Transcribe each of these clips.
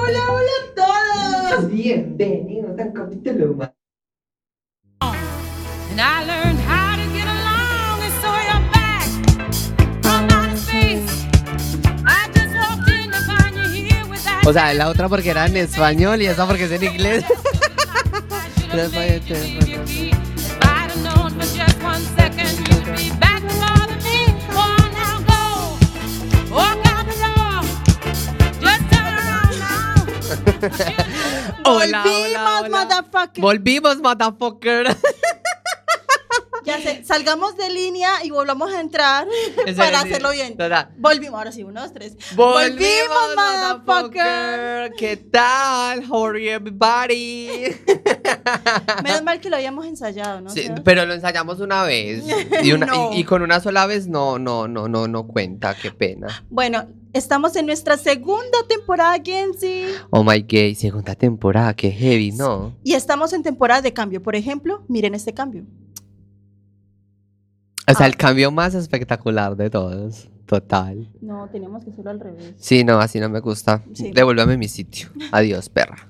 hola a todos. Bienvenidos a un capítulo más. And I learned how to get along, and so you're back from outer space. I just walked in to find you here with that. O sea, la otra porque era en español y esa porque es en inglés. If I'd have known for just 1 second you'd be back to bother me. Oh, now go, walk out the door, just turn around now. Volvimos, motherfucker. Volvimos, motherfucker. Ya sé, salgamos de línea y volvamos a entrar para hacerlo bien. Volvimos, ahora sí, 1, 2, 3. Volvimos, motherfucker. ¿Qué tal? How are you, everybody? Menos mal que lo habíamos ensayado, ¿no? Sí, ¿sabes? pero lo ensayamos una vez No. y con una sola vez no cuenta, qué pena. Bueno, estamos en nuestra segunda temporada, Gensi. Oh my god, segunda temporada, qué heavy, ¿no? Y estamos en temporada de cambio. Por ejemplo, miren este cambio. O sea, el cambio más espectacular de todos, total. No, teníamos que hacerlo al revés. Sí, no, así no me gusta. Sí. Devuélveme mi sitio. Adiós, perra.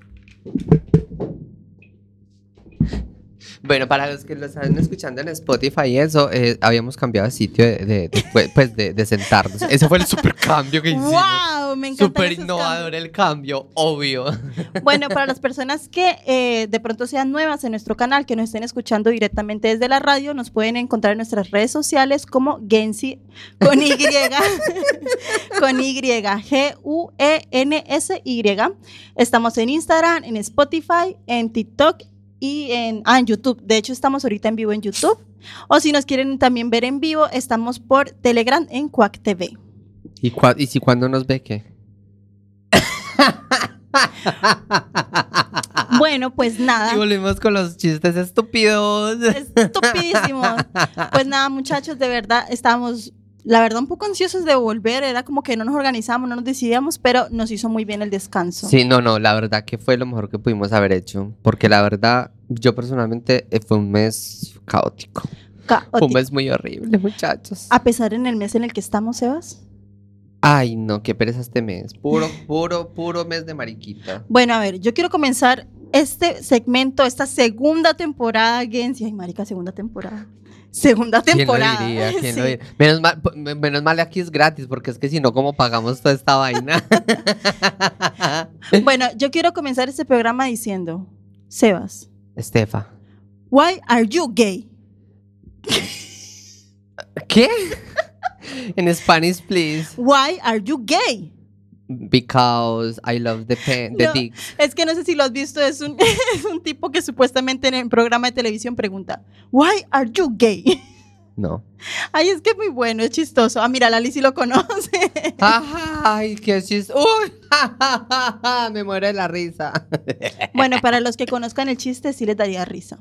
Bueno, para los que lo están escuchando en Spotify y eso, habíamos cambiado de sitio de sentarnos. Ese fue el super cambio que hicimos. ¡Wow! Me encanta. Súper innovador el cambio, obvio. Bueno, para las personas que de pronto sean nuevas en nuestro canal, que nos estén escuchando directamente desde la radio, nos pueden encontrar en nuestras redes sociales como Gensi con Y, con Y, G-U-E-N-S-Y. Estamos en Instagram, en Spotify, en TikTok y en YouTube. De hecho, estamos ahorita en vivo en YouTube. O si nos quieren también ver en vivo, estamos por Telegram en Quack TV. ¿Y si cuando nos ve qué? Bueno, pues nada. Y volvimos con los chistes estúpidos. Estupidísimo. Pues nada, muchachos, de verdad, estábamos, la verdad, un poco ansiosos de volver. Era como que no nos organizamos, no nos decidíamos, pero nos hizo muy bien el descanso. Sí, no, la verdad que fue lo mejor que pudimos haber hecho. Porque la verdad, yo personalmente fue un mes caótico. Fue un mes muy horrible, muchachos. A pesar en el mes en el que estamos, Sebas. Ay, no, qué pereza este mes. Puro mes de mariquita. Bueno, a ver, yo quiero comenzar este segmento, esta segunda temporada, Gensi. Ay, marica, segunda temporada. Segunda temporada. ¿Quién lo diría? ¿Quién Sí. lo diría? Menos mal aquí es gratis, porque es que si no, ¿cómo pagamos toda esta vaina? Bueno, yo quiero comenzar este programa diciendo, Sebas, Estefa. why are you gay? ¿Qué? En Spanish, please. Why are you gay? Because I love the No, dick. es que no sé si lo has visto, es un tipo que supuestamente en el programa de televisión pregunta, why are you gay? No. Ay, es que es muy bueno, es chistoso. Ah, mira, Lali sí lo conoce. Ay, qué chiste. Uy, me muero de la risa. Bueno, para los que conozcan el chiste, sí les daría risa.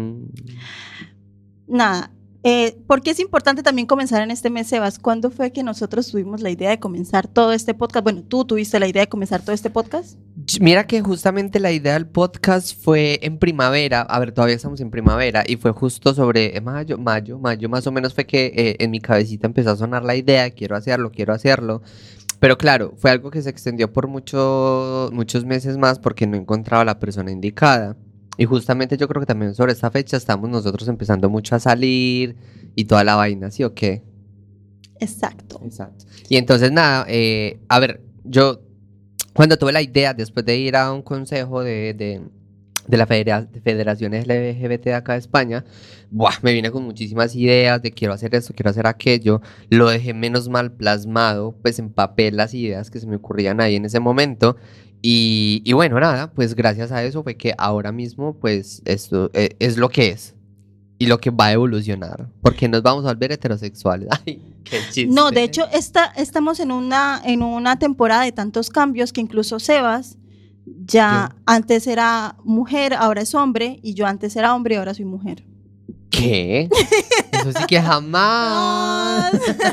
Nada. ¿Por qué es importante también comenzar en este mes, Sebas? ¿Cuándo fue que nosotros tuvimos la idea de comenzar todo este podcast? Bueno, ¿tú tuviste la idea de comenzar todo este podcast? Mira que justamente la idea del podcast fue en primavera. A ver, todavía estamos en primavera. Y fue justo sobre mayo más o menos fue que en mi cabecita empezó a sonar la idea. Quiero hacerlo. Pero claro, fue algo que se extendió por muchos meses más porque no encontraba a la persona indicada. Y justamente yo creo que también sobre esta fecha estamos nosotros empezando mucho a salir y toda la vaina, ¿sí o qué? Exacto. Y entonces nada, a ver, yo cuando tuve la idea, después de ir a un consejo de la Federación LGBT de acá de España, me vine con muchísimas ideas de quiero hacer esto, quiero hacer aquello. Lo dejé menos mal plasmado, pues en papel las ideas que se me ocurrían ahí en ese momento. Y bueno, nada, pues gracias a eso fue que ahora mismo pues esto es lo que es y lo que va a evolucionar, porque nos vamos a volver heterosexuales. Ay, qué chiste. No, de hecho, estamos en una temporada de tantos cambios que incluso Sebas ya antes era mujer, ahora es hombre, y yo antes era hombre y ahora soy mujer. ¿Qué? Eso sí que jamás.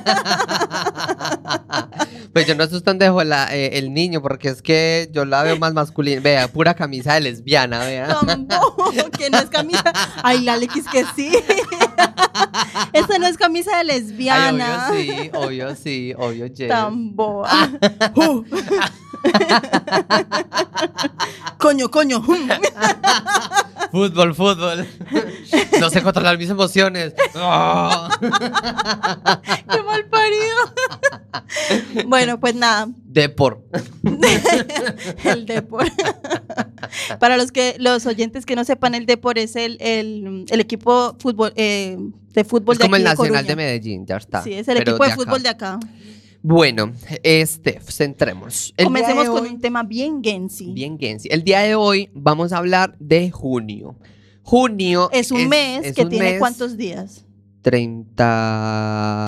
Pues yo no sustandejo el niño, porque es que yo la veo más masculina. Vea, pura camisa de lesbiana, vea. Tampoco, que no es camisa. Ay, la Alex, que sí. Esta no es camisa de lesbiana. Ay, obvio sí, Jess. Tan boba. Coño. Fútbol. No sé controlar mis emociones. Oh. ¡Qué mal parido! Bueno, pues nada. Depor. El Depor. Para los oyentes que no sepan, el Depor es el equipo fútbol, de fútbol Es de como aquí el de Nacional Coruña. de Medellín, ya está. Sí, es el Pero equipo de acá. fútbol de acá. Bueno, centremos. Comencemos día de con hoy- un tema bien Gensi. Bien, Gensi. El día de hoy vamos a hablar de junio. Junio Es un mes es que un tiene mes ¿cuántos días? 30.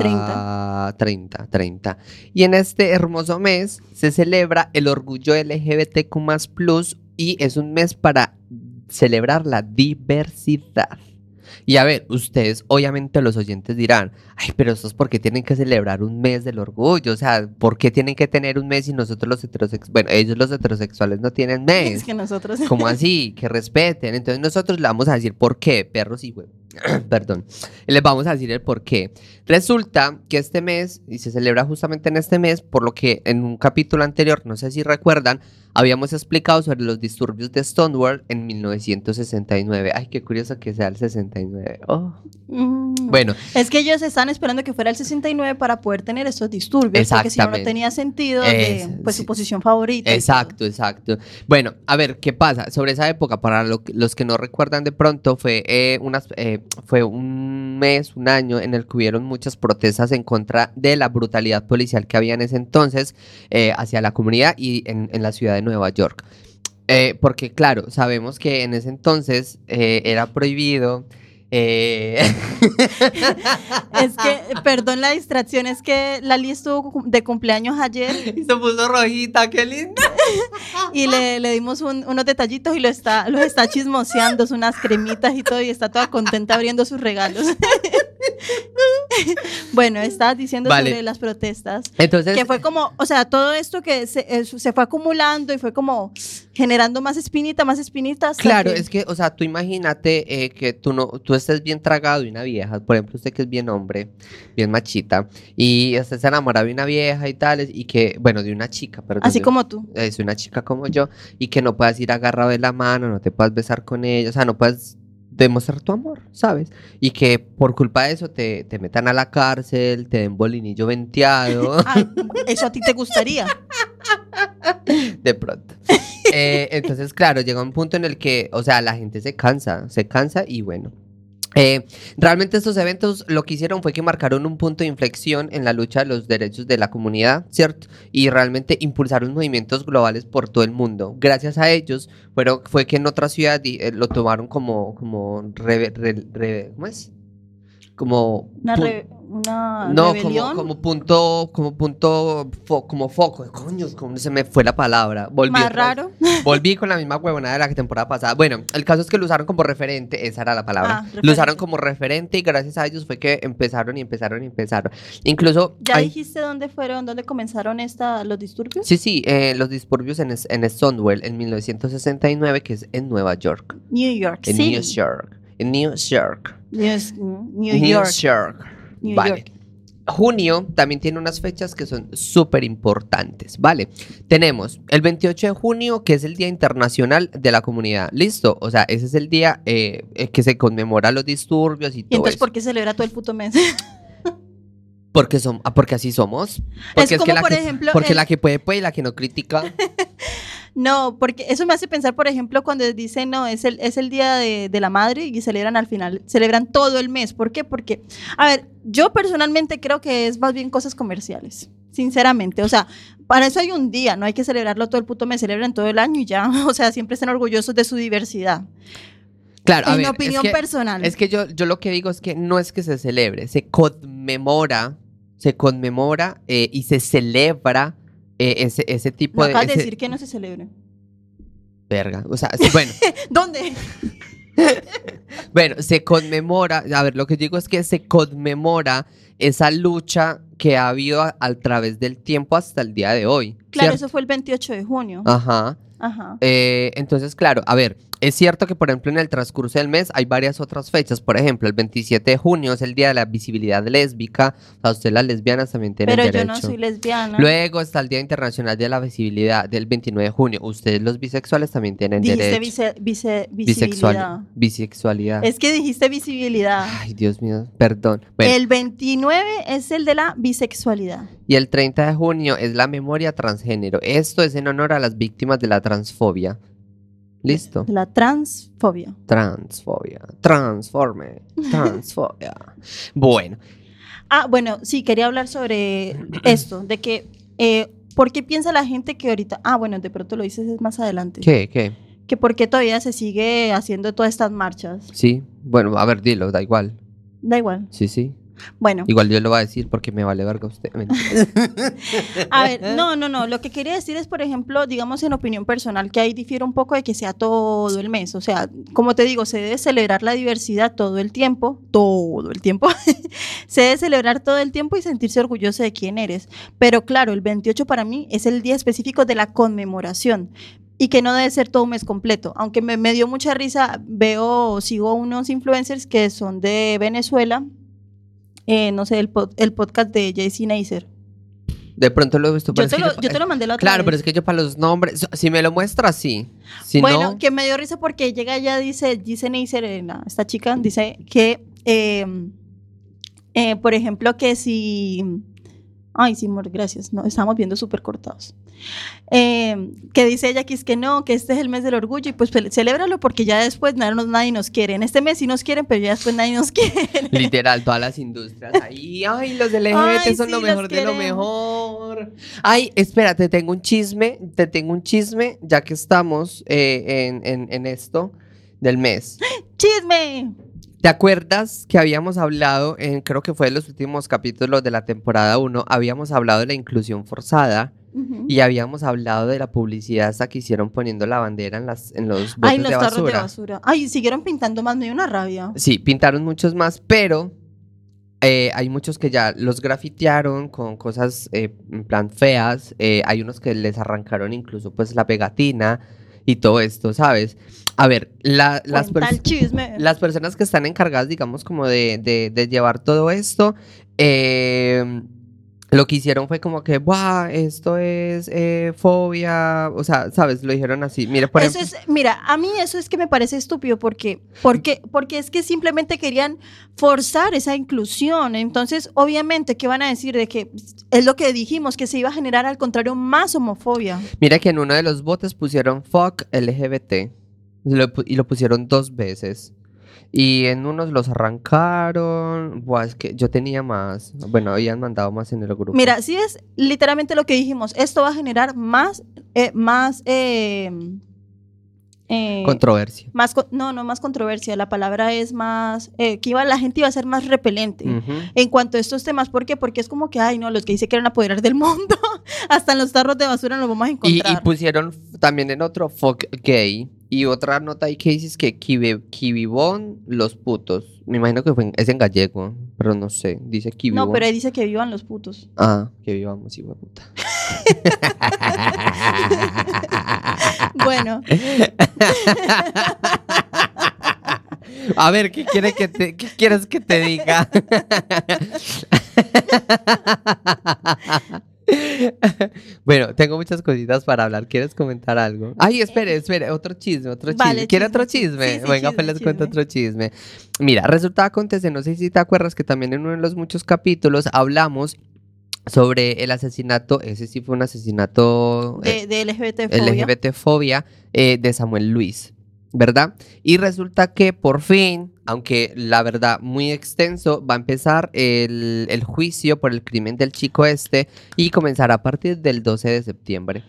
Y en este hermoso mes se celebra el orgullo LGBTQ++, y es un mes para celebrar la diversidad. Y a ver, ustedes, obviamente los oyentes dirán, ay, pero eso es porque tienen que celebrar un mes del orgullo, o sea, ¿por qué tienen que tener un mes y nosotros los heterosexuales, bueno, ellos los heterosexuales no tienen mes? Es que nosotros. ¿Cómo así? Que respeten. Entonces nosotros le vamos a decir por qué, perros y perdón. Les vamos a decir el por qué. Resulta que este mes, y se celebra justamente en este mes, por lo que en un capítulo anterior, no sé si recuerdan, habíamos explicado sobre los disturbios de Stonewall en 1969. Ay, qué curioso que sea el 69. Oh. Bueno, Es que ellos estaban esperando que fuera el 69 para poder tener estos disturbios, porque si no, no Exactamente. tenía sentido de pues, Sí. su posición favorita. y exacto. Bueno, a ver, ¿qué pasa? Sobre esa época, para los que no recuerdan de pronto, fue un mes, un año en el que hubieron muchas protestas en contra de la brutalidad policial que había en ese entonces hacia la comunidad y en la ciudad de Nueva York. Porque, claro, sabemos que en ese entonces era prohibido. Es que, perdón la distracción, es que Lali estuvo de cumpleaños ayer Y se puso rojita, qué linda. y le dimos unos detallitos y los está chismoseando, unas cremitas y todo, y está toda contenta abriendo sus regalos. Bueno, estabas diciendo Vale. sobre las protestas. Entonces, Que fue como, o sea, todo esto que se fue acumulando y fue como generando más espinita. Hasta claro, es que, o sea, tú imagínate que tú estés bien tragado de una vieja, por ejemplo, usted que es bien hombre, bien machita, y usted se enamora de una vieja y tal, y que, bueno, de una chica, perdón. así como tú. Es una chica como yo, y que no puedas ir agarrado de la mano, no te puedas besar con ella, o sea, no puedes demostrar tu amor, ¿sabes? Y que por culpa de eso te metan a la cárcel, te den bolinillo venteado. Ah, eso a ti te gustaría. De pronto. Entonces, claro, llega un punto en el que, o sea, la gente se cansa y bueno. Realmente estos eventos lo que hicieron fue que marcaron un punto de inflexión en la lucha de los derechos de la comunidad, ¿cierto? Y realmente impulsaron movimientos globales por todo el mundo. Gracias a ellos fue que en otras ciudades lo tomaron como ¿cómo es? Como Una no, rebelión. como foco. Coño, como se me fue la palabra. Más raro. Volví con la misma huevonada de la temporada pasada. Bueno, el caso es que lo usaron como referente, esa era la palabra. Referente. Lo usaron como referente y gracias a ellos fue que empezaron. Incluso ¿Ya hay- dijiste dónde comenzaron los disturbios? Sí, los disturbios en Stonewall en 1969, que es en Nueva York. New York En City. New York. En New York. New York. New Vale. York. Junio también tiene unas fechas que son súper importantes, ¿vale? Tenemos el 28 de junio, que es el Día Internacional de la Comunidad. ¿Listo? O sea, ese es el día que se conmemora los disturbios y ¿Y todo entonces eso. por qué celebra todo el puto mes? Porque así somos. Porque como, la por que, ejemplo, porque el- la que puede y la que no critica. No, porque eso me hace pensar, por ejemplo, cuando dicen, no, es el día de la madre y celebran al final, celebran todo el mes. ¿Por qué? Porque, a ver, yo personalmente creo que es más bien cosas comerciales, sinceramente. O sea, para eso hay un día, no hay que celebrarlo todo el puto mes, celebran todo el año y ya. O sea, siempre estén orgullosos de su diversidad. Claro, a En ver, mi opinión personal. Es que yo lo que digo es que no es que se celebre, se conmemora y se celebra ese tipo No de... acabas de ese- decir que no se celebre. Verga, o sea, sí, bueno, ¿Dónde? bueno, se conmemora, a ver, lo que digo es que se conmemora esa lucha que ha habido a través del tiempo hasta el día de hoy. Claro, ¿cierto? eso fue el 28 de junio. Ajá. Ajá. Entonces, claro, a ver, es cierto que, por ejemplo, en el transcurso del mes hay varias otras fechas. Por ejemplo, el 27 de junio es el Día de la Visibilidad Lésbica. O sea, ustedes las lesbianas también tienen Pero derecho. yo no soy lesbiana. Luego está el Día Internacional de la Visibilidad del 29 de junio. Ustedes los bisexuales también tienen Dijiste derecho. visibilidad. Bisexualidad. Es que dijiste visibilidad. Ay, Dios mío, perdón. Bueno, El 29 es el de la bisexualidad. y el 30 de junio es la memoria transgénero. Esto es en honor a las víctimas de la transfobia. ¿Listo? De la transfobia. Transfobia. Transforme. Transfobia. Bueno, Ah, bueno, sí, quería hablar sobre esto, de que, ¿por qué piensa la gente que ahorita, bueno, de pronto lo dices más adelante, ¿qué? que por qué todavía se sigue haciendo todas estas marchas? Sí, bueno, a ver, dilo, da igual. Da igual. Sí. Bueno, Igual yo lo voy a decir porque me vale verga usted. Mentira. a ver, no, lo que quería decir es, por ejemplo, digamos en opinión personal, que ahí difiere un poco de que sea todo el mes, o sea, como te digo, se debe celebrar la diversidad todo el tiempo, se debe celebrar todo el tiempo y sentirse orgulloso de quién eres, pero claro, el 28 para mí es el día específico de la conmemoración. Y que no debe ser todo un mes completo, aunque me dio mucha risa, sigo unos influencers que son de Venezuela, no sé, el podcast de JC Neisser. De pronto lo he visto. pero es que Yo te lo mandé la otra Claro, vez. pero es que yo para los nombres, si me lo muestra, sí. Si Bueno, no, que me dio risa porque llega ya, dice Neisser, esta chica, dice que, por ejemplo, que si... Ay, sí, amor, gracias. No, estamos viendo súper cortados. Que dice ella que es que no, que este es el mes del orgullo y pues celébralo porque ya después nadie nos quiere. En este mes sí nos quieren, pero ya después nadie nos quiere. literal, todas las industrias ahí. Ay, los LGBT Ay, son sí, lo los mejor de lo queremos. mejor. Ay, espera, te tengo un chisme, ya que estamos en esto del mes. ¡Chisme! ¿Te acuerdas que habíamos hablado, creo que fue en los últimos capítulos de la temporada 1, habíamos hablado de la inclusión forzada Ujú. y habíamos hablado de la publicidad hasta que hicieron poniendo la bandera en los botes Ay, los de tarros de basura? basura. Ay, siguieron pintando más, me dio una rabia. Sí, pintaron muchos más, pero hay muchos que ya los grafitearon con cosas en plan feas. Hay unos que les arrancaron incluso pues la pegatina y todo esto, ¿sabes? A ver, Cuenta el chisme. las personas que están encargadas, digamos, como de llevar todo esto, lo que hicieron fue como que, ¡buah! Esto es fobia. O sea, ¿sabes? Lo dijeron así. Mira, por Eso ejemplo. es, mira, a mí eso es que me parece estúpido porque es que simplemente querían forzar esa inclusión. Entonces, obviamente, ¿qué van a decir? De que es lo que dijimos, que se iba a generar al contrario más homofobia. Mira que en uno de los botes pusieron fuck LGBT. Y lo pusieron 2 veces. Y en unos los arrancaron. Buah, es que yo tenía más. Bueno, habían mandado más en el grupo. Mira, sí es literalmente lo que dijimos. Esto va a generar más Controversia. no más controversia. La palabra es más, la gente iba a ser más repelente. Ujú. En cuanto a estos temas, ¿por qué? Porque es como que, ay, no, los que se quieren apoderar del mundo, hasta en los tarros de basura nos vamos a Y encontrar. pusieron también en otro fuck gay. Y otra nota ahí que dice que kibibón los putos. Me imagino que es en gallego, pero no sé. Dice kibibón. No, pero ahí dice que vivan los putos. Ah, que vivamos, hijo de puta. Bueno, A ver, ¿qué quieres que te diga? Bueno, tengo muchas cositas para hablar. ¿Quieres comentar algo? Ay, espere, otro chisme. Vale, ¿Quiere chisme, otro sí. chisme? Sí, sí, Venga, chisme, pues les cuento chisme. otro chisme. Mira, resulta acontece, no sé si te acuerdas que también en uno de los muchos capítulos hablamos sobre el asesinato, ese sí fue un asesinato de LGBT-fobia. LGBT-fobia de Samuel Luis, ¿verdad? Y resulta que por fin, aunque la verdad muy extenso, va a empezar el juicio por el crimen del chico este y comenzará a partir del 12 de septiembre.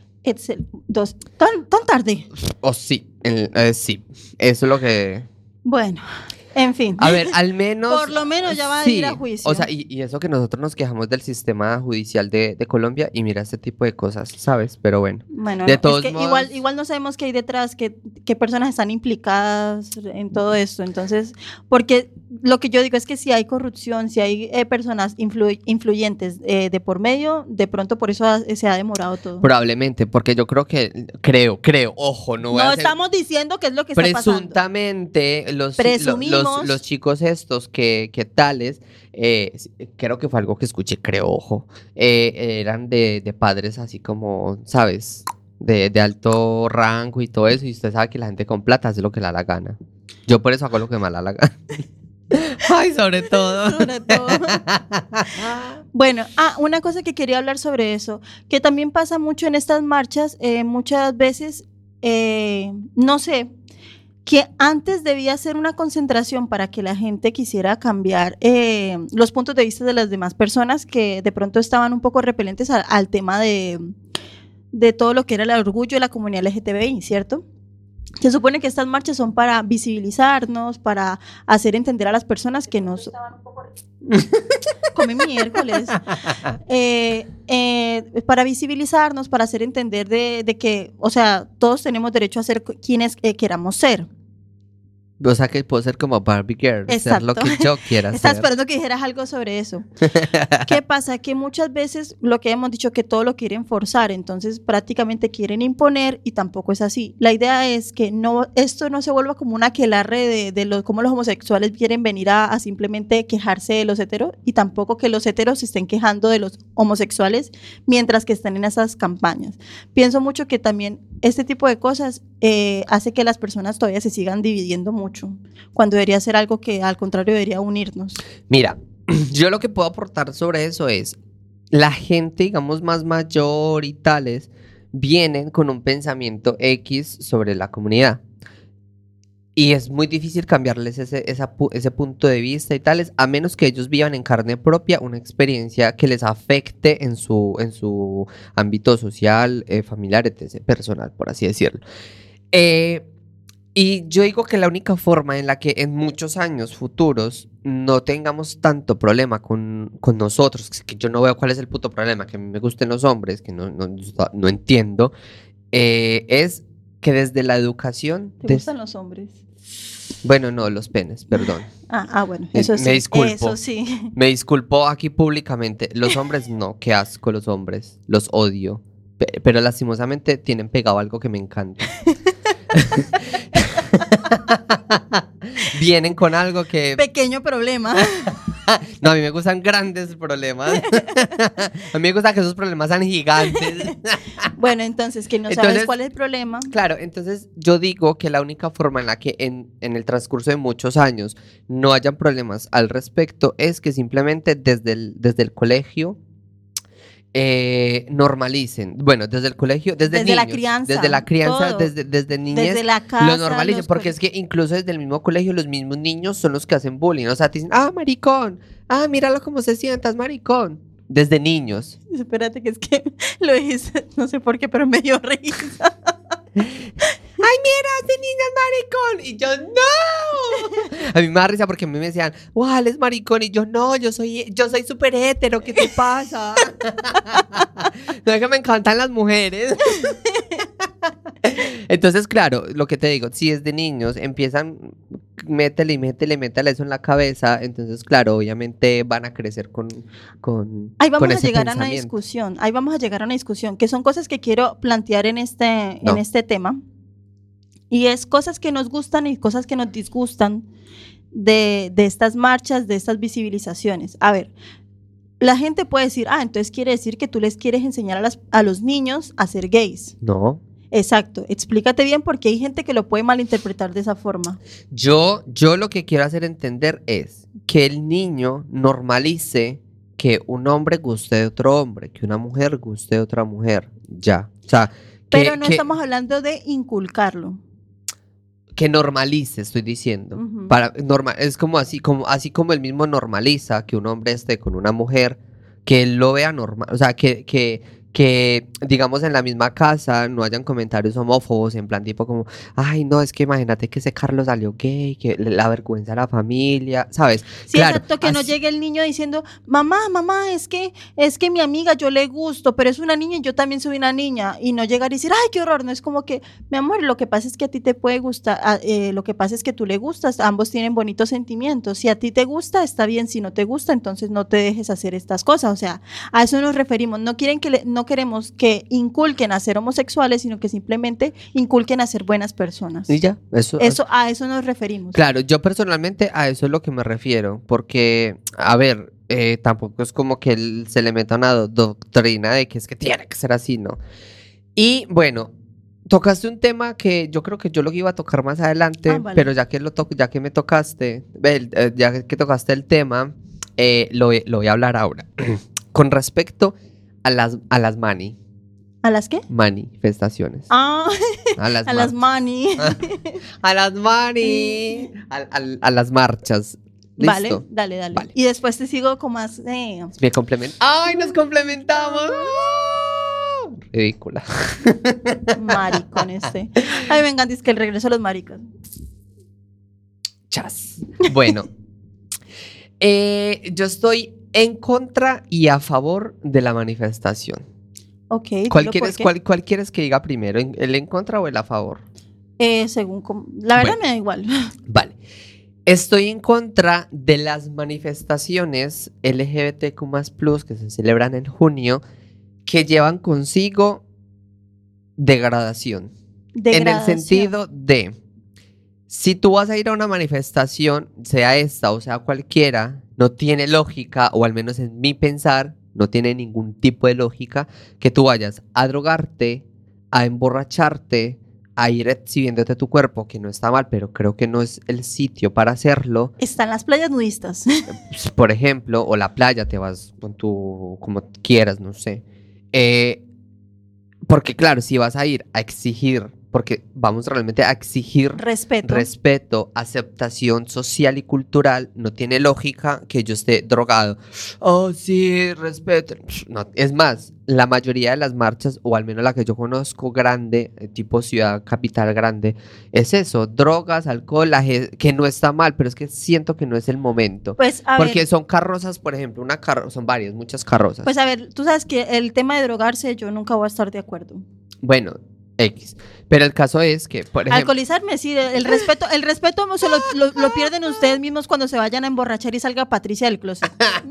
Tan tarde. Sí, sí, eso es lo que... Bueno, En fin. A ver, al menos... Por lo menos ya va a sí, ir a juicio. O sea, y eso que nosotros nos quejamos del sistema judicial de Colombia y mira este tipo de cosas, ¿sabes? Pero bueno. Bueno, De no, todos es que modos- igual no sabemos qué hay detrás, qué personas están implicadas en todo esto. Entonces, porque lo que yo digo es que si hay corrupción, si hay personas influyentes de por medio, de pronto por eso se ha demorado todo. Probablemente, porque yo creo, ojo, no voy a No hacer- estamos diciendo que es lo que está pasando. Presuntamente, Presumimos. los chicos estos que tales, creo que fue algo que escuché, creo, ojo, eran de padres así como, ¿sabes? De alto rango y todo eso, y usted sabe que la gente con plata hace lo que le da la gana. Yo por eso hago lo que me da la gana. Ay, sobre todo. Sobre todo. Bueno, una cosa que quería hablar sobre eso, que también pasa mucho en estas marchas, muchas veces, no sé, que antes debía ser una concentración para que la gente quisiera cambiar los puntos de vista de las demás personas que de pronto estaban un poco repelentes al tema de todo lo que era el orgullo de la comunidad LGTBI, ¿cierto? Se supone que estas marchas son para visibilizarnos, para hacer entender a las personas que nos... Comí miércoles. Para visibilizarnos, para hacer entender de que, o sea, todos tenemos derecho a ser quienes queramos ser. O sea, que puedo ser como Barbie Girl, ser lo que yo quiera Estaba ser. esperando que dijeras algo sobre eso. ¿Qué pasa? Que muchas veces lo que hemos dicho que todo lo quieren forzar, entonces prácticamente quieren imponer y tampoco es así. La idea es que esto no se vuelva como un aquelarre de cómo los homosexuales quieren venir a simplemente quejarse de los heteros y tampoco que los heteros se estén quejando de los homosexuales mientras que están en esas campañas. Pienso mucho que también este tipo de cosas hace que las personas todavía se sigan dividiendo mucho, cuando debería ser algo que al contrario debería unirnos. Mira, yo lo que puedo aportar sobre eso es, la gente, digamos, más mayor y tales, vienen con un pensamiento X sobre la comunidad. Y es muy difícil cambiarles ese punto de vista y tales, a menos que ellos vivan en carne propia una experiencia que les afecte en su ámbito social, familiar, etc., personal, por así decirlo. Y yo digo que la única forma en la que en muchos años futuros no tengamos tanto problema con nosotros, que yo no veo cuál es el puto problema, que a mí me gusten los hombres, que no entiendo, es que desde la educación... ¿Te gustan los hombres? Bueno, no, los penes, perdón. Bueno, eso sí. Me disculpo. Eso sí. Me disculpo aquí públicamente. Los hombres no, qué asco los hombres, los odio. Pero lastimosamente tienen pegado algo que me encanta. Vienen con algo que... Pequeño problema. No, a mí me gustan grandes problemas. A mí me gusta que esos problemas sean gigantes. Bueno, entonces, que no sabes cuál es el problema. Claro, entonces yo digo que la única forma en la que en el transcurso de muchos años no hayan problemas al respecto es que simplemente desde el colegio normalicen. Bueno, desde el colegio, desde la niños, crianza. desde la crianza, Todo. desde niñez, Desde la casa, lo normalicen, porque es que incluso desde el mismo colegio los mismos niños son los que hacen bullying. O sea, te dicen, maricón, míralo cómo se sientas, maricón. Desde niños. Espérate, que es que lo hice, no sé por qué, pero me dio risa. ¡Ay, mira, ese niño es maricón! Y yo, ¡no! A mí me da risa porque a mí me decían, ¡wow, él es maricón! Y yo, no, yo soy súper hétero, ¿qué te pasa? No es que me encantan las mujeres. Entonces, claro, lo que te digo, si es de niños, empiezan, métele eso en la cabeza, entonces, claro, obviamente van a crecer con Ahí vamos ese a llegar a una pensamiento. discusión, que son cosas que quiero plantear en este tema. Y es cosas que nos gustan y cosas que nos disgustan de estas marchas, de estas visibilizaciones. A ver, la gente puede decir, entonces quiere decir que tú les quieres enseñar a los niños a ser gays. No. Exacto, explícate bien porque hay gente que lo puede malinterpretar de esa forma. Yo lo que quiero hacer entender es que el niño normalice que un hombre guste de otro hombre, que una mujer guste de otra mujer, ya. O sea, pero no estamos hablando de inculcarlo. Que normalice, estoy diciendo. Uh-huh. Es como así como él mismo normaliza que un hombre esté con una mujer, que él lo vea normal, o sea, que que, digamos, en la misma casa no hayan comentarios homófobos en plan tipo como, ay, no, es que imagínate que ese Carlos salió gay, que la vergüenza de la familia, ¿sabes? Sí, Claro, exacto, que no así- llegue el niño diciendo, mamá, es que mi amiga yo le gusto, pero es una niña y yo también soy una niña. Y no llegar y decir, ay, qué horror. No es como que, mi amor, lo que pasa es que a ti te puede gustar, lo que pasa es que tú le gustas, ambos tienen bonitos sentimientos. Si a ti te gusta, está bien, si no te gusta, entonces no te dejes hacer estas cosas. O sea, a eso nos referimos. No queremos que inculquen a ser homosexuales, sino que simplemente inculquen a ser buenas personas. Y ya, eso. A eso nos referimos. Claro, yo personalmente a eso es lo que me refiero, porque, a ver, tampoco es como que se le meta una doctrina de que es que tiene que ser así, ¿no? Y bueno, tocaste un tema que yo creo que yo lo iba a tocar más adelante, Vale. pero ya que ya que me tocaste, ya que tocaste el tema, lo voy a hablar ahora. Con respecto a las ¿A las qué? manifestaciones. Ah, A las, a las mani. a las a las marchas. Vale, ¿Listo? dale. Vale. Y después te sigo con más. Me complemento. ¡Ay, nos complementamos! ¡Ah! Ridícula. Maricón este. Ay, me encanta, es que el regreso a los maricos. Chas. Bueno, yo estoy en contra y a favor de la manifestación. Ok, ¿Cuál dilo quieres, por qué. cuál quieres que diga primero? ¿El en contra o el a favor? La verdad Bueno. me da igual. Vale. Estoy en contra de las manifestaciones LGBTQ+, que se celebran en junio, que llevan consigo degradación. En el Degradación. sentido de, si tú vas a ir a una manifestación, sea esta o sea cualquiera, no tiene lógica, o al menos en mi pensar, no tiene ningún tipo de lógica, que tú vayas a drogarte, a emborracharte, a ir exhibiéndote tu cuerpo, que no está mal, pero creo que no es el sitio para hacerlo. Están las playas nudistas. Pues, por ejemplo, o la playa, te vas con tu, como quieras, no sé. Porque claro, si vas a ir a exigir, porque vamos realmente a exigir Respeto. aceptación social y cultural, no tiene lógica que yo esté drogado. Oh, sí, respeto. No, es más, la mayoría de las marchas, o al menos la que yo conozco grande, tipo ciudad capital grande, es eso, drogas, alcohol, que no está mal, pero es que siento que no es el momento. Pues a Porque ver, son carrozas, por ejemplo, son varias, muchas carrozas. pues a ver, tú sabes que el tema de drogarse yo nunca voy a estar de acuerdo. Bueno, X. Pero el caso es que, por ejemplo, Alcoholizarme, sí, el respeto se lo pierden ustedes mismos cuando se vayan a emborrachar y salga Patricia del closet.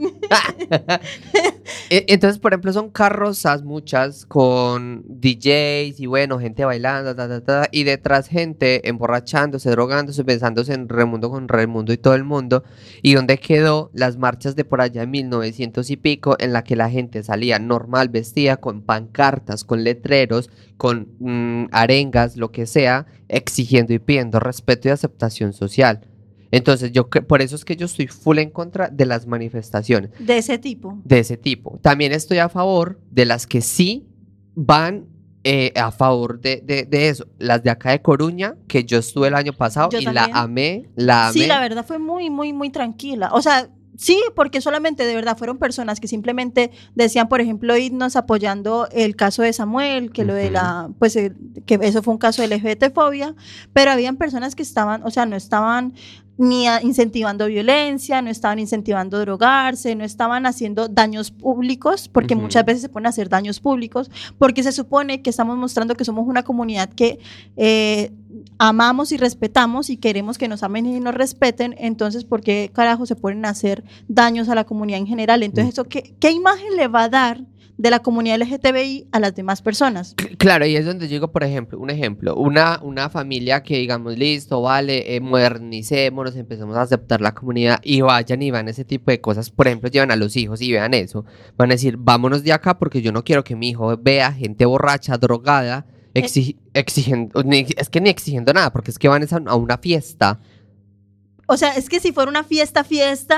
entonces, por ejemplo, son carrozas muchas con DJs y bueno, gente bailando, y detrás gente emborrachándose, drogándose, pensándose en Raimundo con Raimundo y todo el mundo. ¿Y dónde quedó las marchas de por allá en 1900 y pico en la que la gente salía normal, vestida con pancartas, con letreros, con arengas, lo que sea, exigiendo y pidiendo respeto y aceptación social? Entonces, por eso es que yo estoy full en contra de las manifestaciones De ese tipo. de ese tipo. También estoy a favor de las que sí van a favor de eso. Las de acá de Coruña, que yo estuve el año pasado Yo y también. la amé. Sí, la verdad fue muy, muy, muy tranquila. O sea, sí, porque solamente de verdad fueron personas que simplemente decían, por ejemplo, irnos apoyando el caso de Samuel, que lo de que eso fue un caso de LGBTfobia, pero habían personas que estaban, o sea, no estaban ni incentivando violencia, no estaban incentivando drogarse, no estaban haciendo daños públicos, porque muchas veces se ponen a hacer daños públicos, porque se supone que estamos mostrando que somos una comunidad que amamos y respetamos y queremos que nos amen y nos respeten. Entonces, ¿por qué carajo se ponen a hacer daños a la comunidad en general? Entonces, ¿eso qué imagen le va a dar de la comunidad LGTBI a las demás personas? Claro, y es donde yo digo, por ejemplo, una familia que digamos, listo, vale, modernicémonos, empezamos a aceptar la comunidad y vayan y van ese tipo de cosas, por ejemplo, llevan a los hijos y vean eso, van a decir, vámonos de acá porque yo no quiero que mi hijo vea gente borracha, drogada, exigiendo, es que ni exigiendo nada, porque es que van a una fiesta. O sea, es que si fuera una fiesta,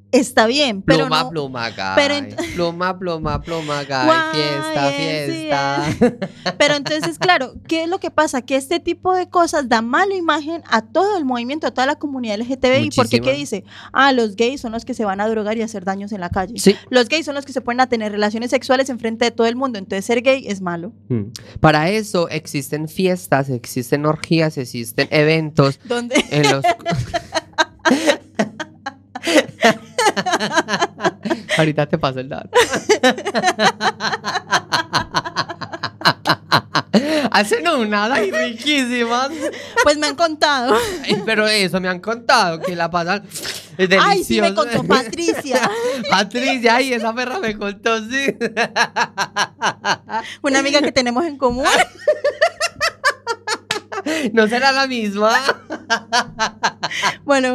está bien, pero Pluma, no. pluma, gay. pero Pluma, pluma, pluma, gay. Guay, Fiesta, sí, fiesta. Pero entonces, claro, ¿qué es lo que pasa? Que este tipo de cosas da mala imagen a todo el movimiento, a toda la comunidad LGTBI, porque ¿qué Muchísima. dice? Los gays son los que se van a drogar y a hacer daños en la calle. Sí. Los gays son los que se ponen a tener relaciones sexuales enfrente de todo el mundo, entonces ser gay es malo. Para eso existen fiestas, existen orgías, existen eventos ¿Dónde? en los... Ahorita te paso el dato. Hacen unas ahí riquísimas. Pues me han contado. Ay, pero eso me han contado, que la pasan es delicioso. Ay, sí me contó Patricia, Patricia, ay, esa perra me contó, sí. una amiga que tenemos en común. No será la misma. Bueno.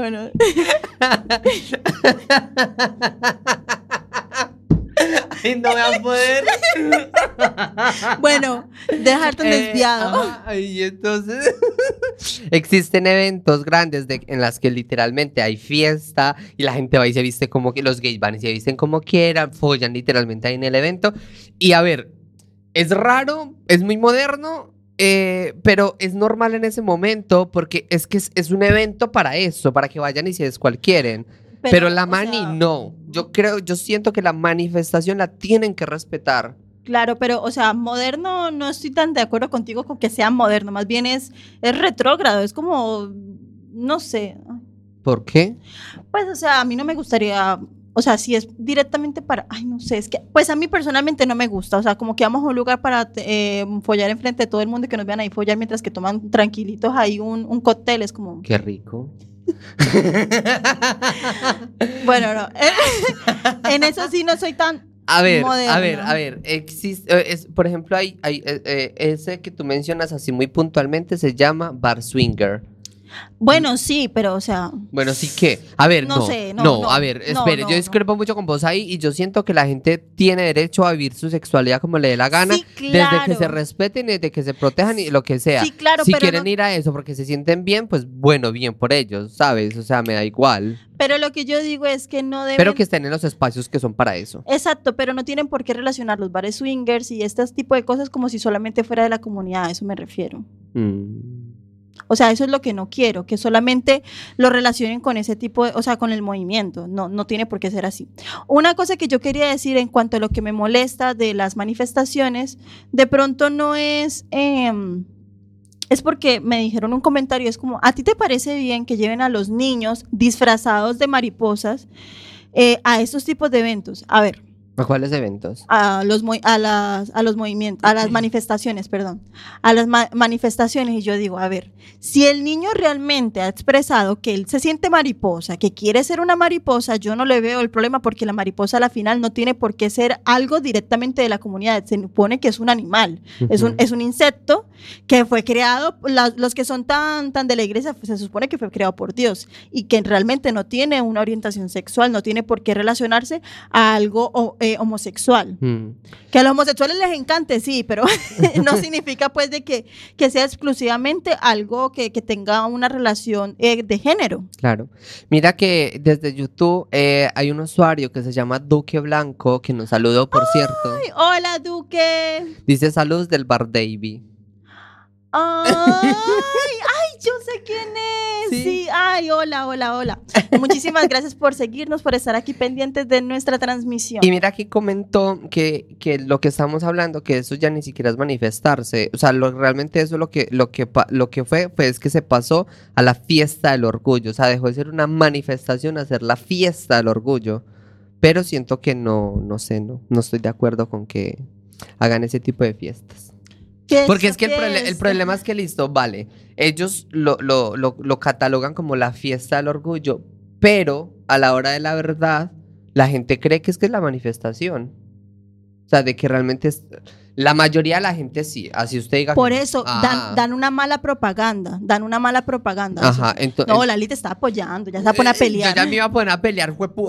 Ay, no voy a poder. Bueno, dejar tan desviado. Ajá, y entonces existen eventos grandes en las que literalmente hay fiesta y la gente va y se viste como que los gays van y se visten como quieran, follan literalmente ahí en el evento. Y a ver, es raro, es muy moderno, pero es normal en ese momento porque es que es un evento para eso, para que vayan y se descualquieren. Pero la o mani sea, no. Yo siento que la manifestación la tienen que respetar. Claro, pero, o sea, moderno, no estoy tan de acuerdo contigo con que sea moderno, más bien es retrógrado, es como, no sé, ¿Por qué? pues, o sea, a mí no me gustaría, o sea, si es directamente para, ay, no sé, es que, pues a mí personalmente no me gusta, o sea, como que vamos a un lugar para follar enfrente de todo el mundo y que nos vean ahí follar mientras que toman tranquilitos ahí un cóctel, es como, Qué rico. bueno, no, en eso sí no soy tan A ver, moderna. existe, por ejemplo, hay ese que tú mencionas así muy puntualmente se llama bar swinger. Bueno, sí, pero, o sea, Bueno, sí que, a ver, No no, sé, no, no, a ver, no, espere, no, yo no. discrepo mucho con vos ahí y yo siento que la gente tiene derecho a vivir su sexualidad como le dé la gana, Sí, desde que claro. se respeten, desde que se protejan y lo que sea. sí, claro, Si pero quieren no- ir a eso porque se sienten bien, pues bueno, bien por ellos, ¿sabes? O sea, me da igual. pero lo que yo digo es que no deben... Pero que estén en los espacios que son para eso. Exacto, pero no tienen por qué relacionar los bares swingers y este tipo de cosas como si solamente fuera de la comunidad, a eso me refiero. Mm. O sea, eso es lo que no quiero, que solamente lo relacionen con ese tipo de, o sea, con el movimiento. No tiene por qué ser así. Una cosa que yo quería decir en cuanto a lo que me molesta de las manifestaciones, de pronto no es, es porque me dijeron un comentario, es como, ¿a ti te parece bien que lleven a los niños disfrazados de mariposas a estos tipos de eventos? A ver. ¿A cuáles eventos? A los movimientos, a las manifestaciones, perdón, a las manifestaciones y yo digo, a ver, si el niño realmente ha expresado que él se siente mariposa, que quiere ser una mariposa, yo no le veo el problema porque la mariposa a la final no tiene por qué ser algo directamente de la comunidad, se supone que es un animal, es un insecto que fue creado, los que son tan de la iglesia, pues, se supone que fue creado por Dios y que realmente no tiene una orientación sexual, no tiene por qué relacionarse a algo homosexual. Que a los homosexuales les encante, sí, pero no significa pues de que sea exclusivamente algo que tenga una relación de género. Claro. Mira que desde YouTube hay un usuario que se llama Duque Blanco, que nos saludó, por cierto. Ay, hola, Duque. Dice saludos del Bar Davy. Ay, yo sé quién es. Sí. Sí, ay, hola. Muchísimas gracias por seguirnos, por estar aquí pendientes de nuestra transmisión. Y mira que comentó que lo que estamos hablando, que eso ya ni siquiera es manifestarse. O sea, realmente eso lo que fue es que se pasó a la fiesta del orgullo. O sea, dejó de ser una manifestación a ser la fiesta del orgullo. Pero siento que no estoy de acuerdo con que hagan ese tipo de fiestas. Porque es que el problema es que listo, vale, ellos lo catalogan como la fiesta del orgullo, pero a la hora de la verdad, la gente cree que es la manifestación. O sea, de que realmente La mayoría de la gente sí, así usted diga. Por que no. eso Ah, dan una mala propaganda, Ajá, Eso. entonces. No, Lali te está apoyando, ya se va a poner a pelear. Yo ya me iba a poner a pelear, huepu.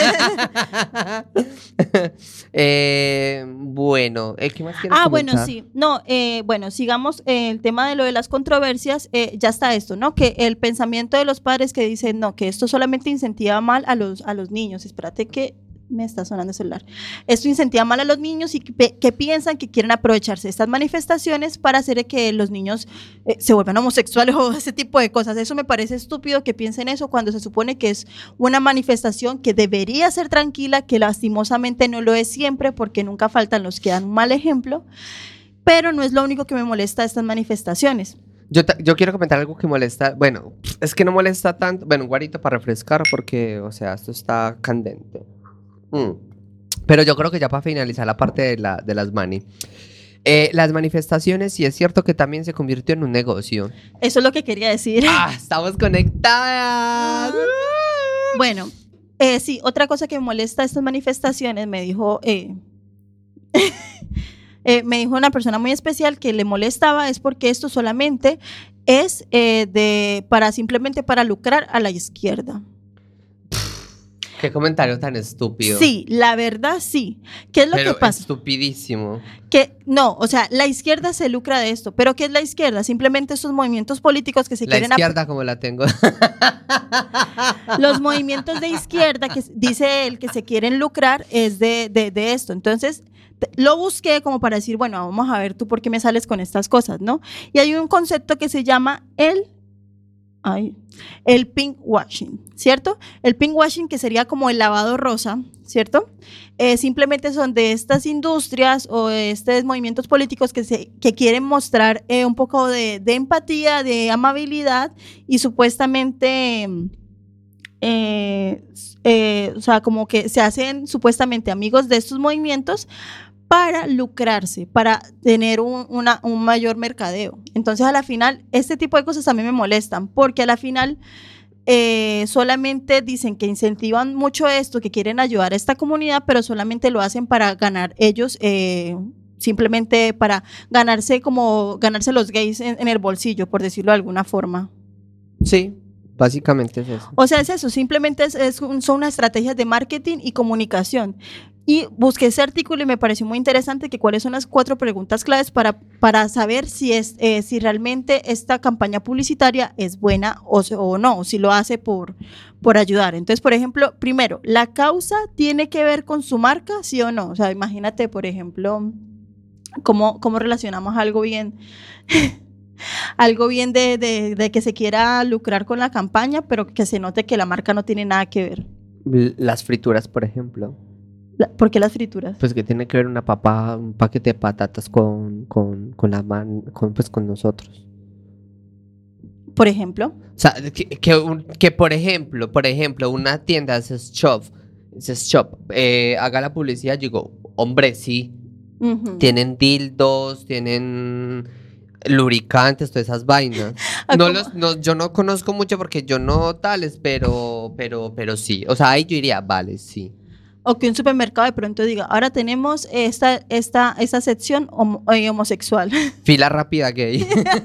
Bueno, ¿qué más quieres Bueno, comentar? sí. No, bueno, sigamos el tema de lo de las controversias. Ya está esto, ¿no? Que el pensamiento de los padres que dicen, no, que esto solamente incentiva mal a los niños. Espérate que me está sonando el celular. Esto incentiva mal a los niños y que piensan que quieren aprovecharse de estas manifestaciones para hacer que los niños se vuelvan homosexuales o ese tipo de cosas. Eso me parece estúpido que piensen eso cuando se supone que es una manifestación que debería ser tranquila, que lastimosamente no lo es siempre porque nunca faltan los que dan un mal ejemplo, pero no es lo único que me molesta de estas manifestaciones. Yo quiero comentar algo que molesta. Bueno, es que no molesta tanto. Bueno, un guarito para refrescar porque, o sea, esto está candente. Pero yo creo que ya para finalizar la parte de las las manifestaciones, sí es cierto que también se convirtió en un negocio. Eso es lo que quería decir. Estamos conectadas. Bueno, sí, otra cosa que me molesta de estas manifestaciones, me dijo una persona muy especial que le molestaba es porque esto solamente es simplemente para lucrar a la izquierda. Qué comentario tan estúpido. Sí, la verdad sí. ¿Qué es lo Pero que pasa? estupidísimo. Que no, o sea, la izquierda se lucra de esto, pero ¿qué es la izquierda? Simplemente esos movimientos políticos que se La quieren izquierda como la tengo. los movimientos de izquierda que dice él que se quieren lucrar es de esto. Entonces, lo busqué como para decir, bueno, vamos a ver tú por qué me sales con estas cosas, ¿no? Y hay un concepto que se llama el pinkwashing, ¿cierto? El pinkwashing, que sería como el lavado rosa, ¿cierto? Simplemente son de estas industrias o de estos movimientos políticos que quieren mostrar un poco de empatía, de amabilidad y supuestamente, o sea, como que se hacen supuestamente amigos de estos movimientos para lucrarse, para tener un mayor mercadeo. Entonces, a la final, este tipo de cosas a mí me molestan, porque a la final solamente dicen que incentivan mucho esto, que quieren ayudar a esta comunidad, pero solamente lo hacen para ganar ellos, simplemente para ganarse los gays en el bolsillo, por decirlo de alguna forma. Sí, básicamente es eso. O sea, es eso, simplemente son unas estrategias de marketing y comunicación. Y busqué ese artículo y me pareció muy interesante que cuáles son las 4 preguntas claves para saber si realmente esta campaña publicitaria es buena o no, o si lo hace por ayudar. Entonces, por ejemplo, primero, ¿la causa tiene que ver con su marca, sí o no? O sea, imagínate, por ejemplo, cómo relacionamos algo bien de que se quiera lucrar con la campaña, pero que se note que la marca no tiene nada que ver. Las frituras, por ejemplo. ¿Por qué las frituras? Pues que tiene que ver un paquete de patatas con nosotros. Por ejemplo. O sea, que por ejemplo, una tienda Shop, haga la publicidad, yo digo, hombre, sí, tienen dildos, tienen lubricantes, todas esas vainas. Yo no conozco mucho porque yo no tales, pero sí. O sea, ahí yo diría, vale, sí. O que un supermercado de pronto diga, ahora tenemos esta sección homosexual. Fila rápida gay.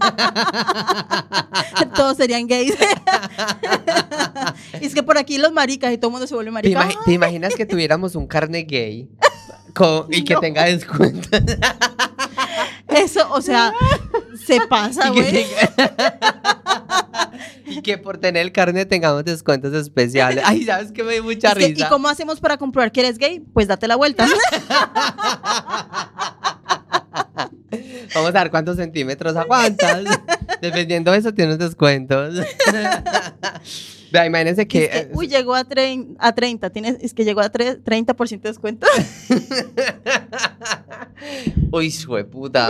Todos serían gays. Y es que por aquí los maricas y todo el mundo se vuelve marica. ¿Te imaginas que tuviéramos un carne gay y que tenga descuento? Eso, o sea, se pasa, güey. Y que por tener el carne tengamos descuentos especiales. Ay, ¿sabes qué? Me dio mucha risa. ¿Y cómo hacemos para comprobar que eres gay? Pues date la vuelta. Vamos a ver cuántos centímetros aguantas. Dependiendo de eso, tienes descuentos. Vea, imagínense que... llegó a 30. Llegó a 30% de descuento. Uy, puta.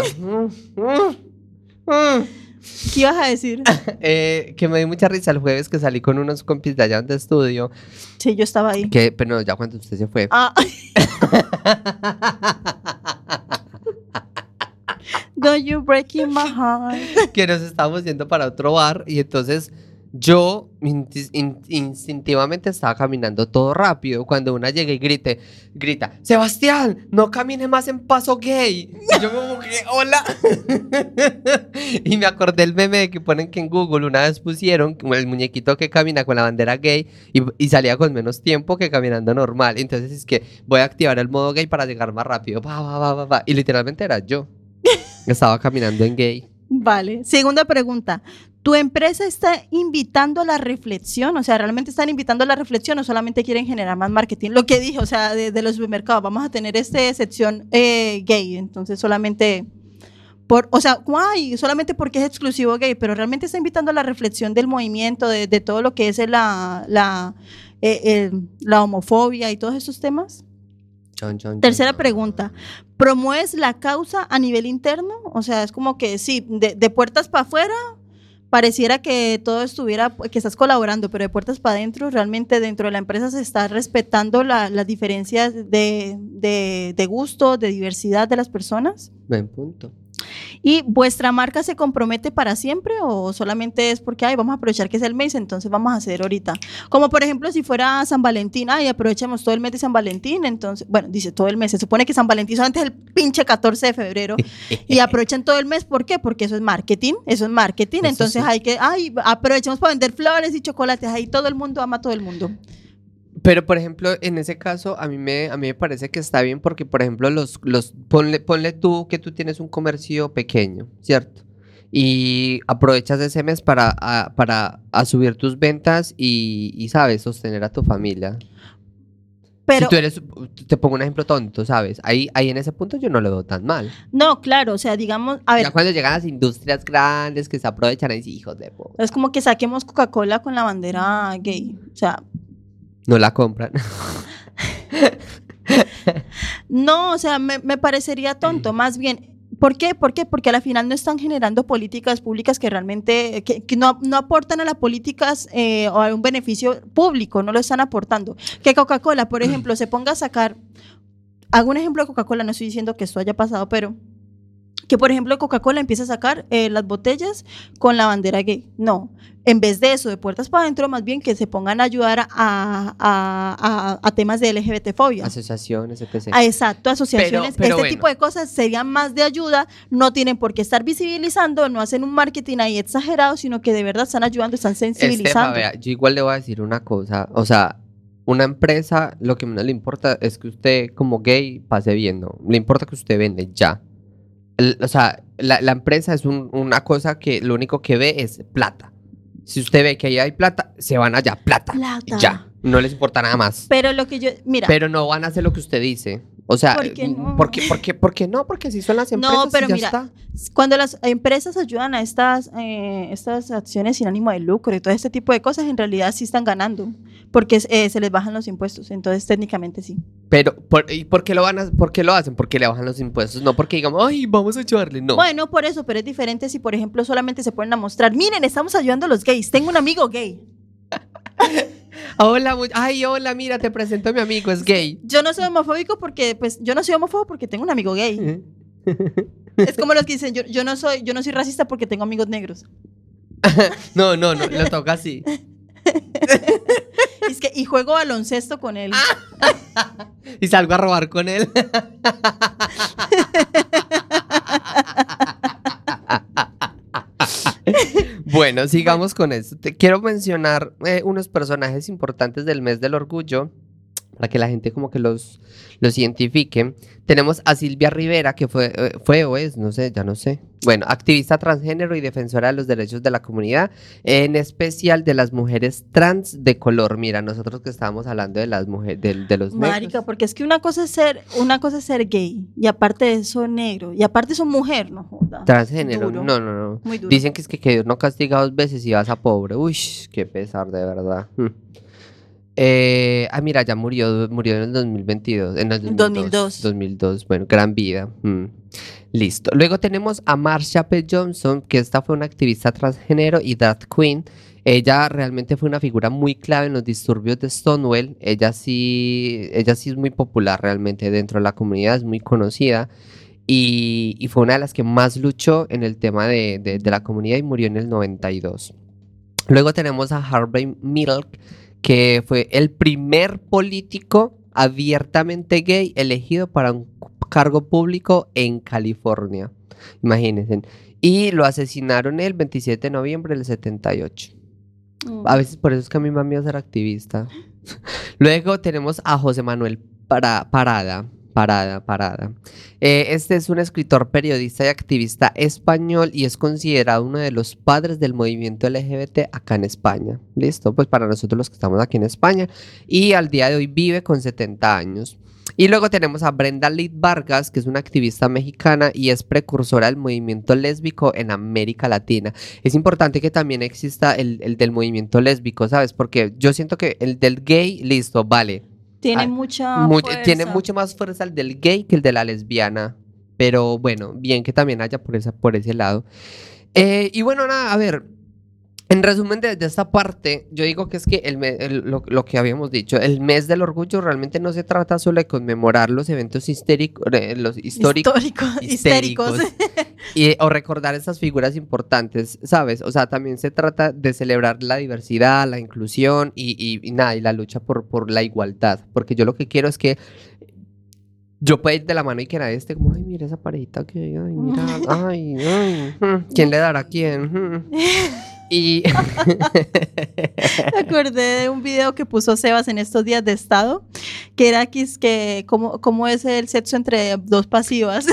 ¿Qué ibas a decir? Que me dio mucha risa el jueves que salí con unos compis de allá de estudio. Sí, yo estaba ahí. Pero ya cuando usted se fue. Don't you breaking my heart. Que nos estábamos yendo para otro bar y entonces yo instintivamente estaba caminando todo rápido. Cuando una llega y grita, Sebastián, no camine más en paso gay. Y yo como que, hola. Y me acordé el meme que ponen que en Google una vez pusieron como el muñequito que camina con la bandera gay y salía con menos tiempo que caminando normal. Entonces es que voy a activar el modo gay para llegar más rápido. Y literalmente era yo. Estaba caminando en gay. Vale. Segunda pregunta. ¿Tu empresa está invitando a la reflexión? O sea, ¿realmente están invitando a la reflexión o solamente quieren generar más marketing? Lo que dije, o sea, de los supermercados, vamos a tener sección gay, entonces solamente o sea, guay, solamente porque es exclusivo gay, pero realmente está invitando a la reflexión del movimiento, de todo lo que es la homofobia y todos esos temas. Tercera pregunta, ¿promueves la causa a nivel interno? O sea, es como que sí, de puertas para afuera pareciera que todo estuviera, que estás colaborando, pero de puertas para adentro, realmente dentro de la empresa se está respetando las diferencias de gusto, de diversidad de las personas. Buen punto. ¿Y vuestra marca se compromete para siempre o solamente es porque ay, vamos a aprovechar que es el mes, entonces vamos a hacer ahorita? Como por ejemplo si fuera San Valentín, ay, aprovechemos todo el mes de San Valentín, entonces, bueno, dice todo el mes, se supone que San Valentín solamente es el pinche 14 de febrero y aprovechan todo el mes, ¿por qué? Porque eso es marketing, entonces sí. Hay que, ay, aprovechemos para vender flores y chocolates, ahí todo el mundo ama a todo el mundo. Pero, por ejemplo, en ese caso, a mí me parece que está bien porque, por ejemplo, ponle tú que tú tienes un comercio pequeño, ¿cierto? Y aprovechas ese mes para subir tus ventas y, ¿sabes? Sostener a tu familia. Pero, si te pongo un ejemplo tonto, ¿sabes? Ahí en ese punto yo no lo veo tan mal. No, claro, o sea, digamos, a ver. Ya cuando llegan las industrias grandes que se aprovechan, ahí sí, hijos de puta. Es como que saquemos Coca-Cola con la bandera gay, o sea. No la compran. No, o sea, me parecería tonto, más bien. ¿Por qué? Porque a la final no están generando políticas públicas que realmente, que no aportan a las políticas o a un beneficio público, no lo están aportando. Que Coca-Cola, por ejemplo, se ponga a sacar, hago un ejemplo de Coca-Cola, no estoy diciendo que esto haya pasado, pero que por ejemplo Coca-Cola empieza a sacar las botellas con la bandera gay. No, en vez de eso, de puertas para adentro, más bien que se pongan a ayudar a temas de LGBT-fobia. Asociaciones, etc. Exacto, asociaciones. Pero bueno. Tipo de cosas serían más de ayuda, no tienen por qué estar visibilizando, no hacen un marketing ahí exagerado, sino que de verdad están ayudando, están sensibilizando. Vea, yo igual le voy a decir una cosa, o sea, una empresa lo que menos le importa es que usted como gay pase bien, ¿no? Le importa que usted vende, ya. O sea, la empresa es una cosa que lo único que ve es plata. Si usted ve que ahí hay plata, se van allá, plata. Ya, no les importa nada más. Pero lo que yo, mira. Pero no van a hacer lo que usted dice. O sea, ¿por qué no? ¿Por qué no? Porque así son las empresas. No, pero y ya mira, está. Cuando las empresas ayudan a estas acciones sin ánimo de lucro y todo este tipo de cosas, en realidad sí están ganando, porque se les bajan los impuestos, entonces técnicamente sí. Pero, ¿y por qué lo hacen? Porque le bajan los impuestos, no porque digamos, ay, vamos a ayudarle, no. Bueno, por eso, pero es diferente si, por ejemplo, solamente se ponen a mostrar, miren, estamos ayudando a los gays, tengo un amigo gay. Hola, hola, mira, te presento a mi amigo, es gay. Yo no soy homofóbico porque, pues, yo no soy homófobo porque tengo un amigo gay. Es como los que dicen, yo no soy racista porque tengo amigos negros. No, lo toca así. Es que, y juego baloncesto con él. Y salgo a robar con él. Bueno, sigamos con esto. Te quiero mencionar unos personajes importantes del mes del orgullo para que la gente como que los identifique. Tenemos a Silvia Rivera, que fue o es, no sé, ya no sé. Bueno, activista transgénero y defensora de los derechos de la comunidad, en especial de las mujeres trans de color. Mira, nosotros que estábamos hablando de las mujeres, de los negros. Marica, porque es que una cosa es ser gay, y aparte de eso negro, y aparte son mujer, no joda. Transgénero, Duro. no. Muy duro. Dicen que es que Dios no castiga 2 veces y vas a pobre. Uy, qué pesar, de verdad. Mira, ya murió en el 2022. En el 2002. Bueno, gran vida. Listo. Luego tenemos a Marsha P. Johnson, que esta fue una activista transgénero y drag queen. Ella realmente fue una figura muy clave en los disturbios de Stonewall. Ella sí es muy popular realmente dentro de la comunidad, es muy conocida. Y fue una de las que más luchó en el tema de la comunidad y murió en el 92. Luego tenemos a Harvey Milk, que fue el primer político abiertamente gay elegido para un cargo público en California. Imagínense. Y lo asesinaron el 27 de noviembre del 78. A veces por eso es que a mí me da miedo ser activista. Luego tenemos a José Manuel Parada. Este es un escritor, periodista y activista español y es considerado uno de los padres del movimiento LGBT acá en España. ¿Listo? Pues para nosotros los que estamos aquí en España. Y al día de hoy vive con 70 años. Y luego tenemos a Brenda Lee Vargas, que es una activista mexicana y es precursora del movimiento lésbico en América Latina. Es importante que también exista el del movimiento lésbico, ¿sabes? Porque yo siento que el del gay, listo, vale. Tiene Ah, mucha tiene fuerza. mucho más fuerza el del gay que el de la lesbiana. Pero bueno, bien que también haya por ese lado. Y bueno, nada, a ver. En resumen de esta parte, yo digo que es que lo que habíamos dicho, el mes del orgullo realmente no se trata solo de conmemorar los eventos históricos, Histéricos. o recordar esas figuras importantes, ¿sabes? O sea, también se trata de celebrar la diversidad, la inclusión y nada, y la lucha por la igualdad. Porque yo lo que quiero es que yo pueda ir de la mano y que nadie esté como, ay, mira esa parejita que, ay, mira, ¿quién le dará a quién? Y Me acordé de un video que puso Sebas en estos días de estado, que era que cómo es el sexo entre dos pasivas.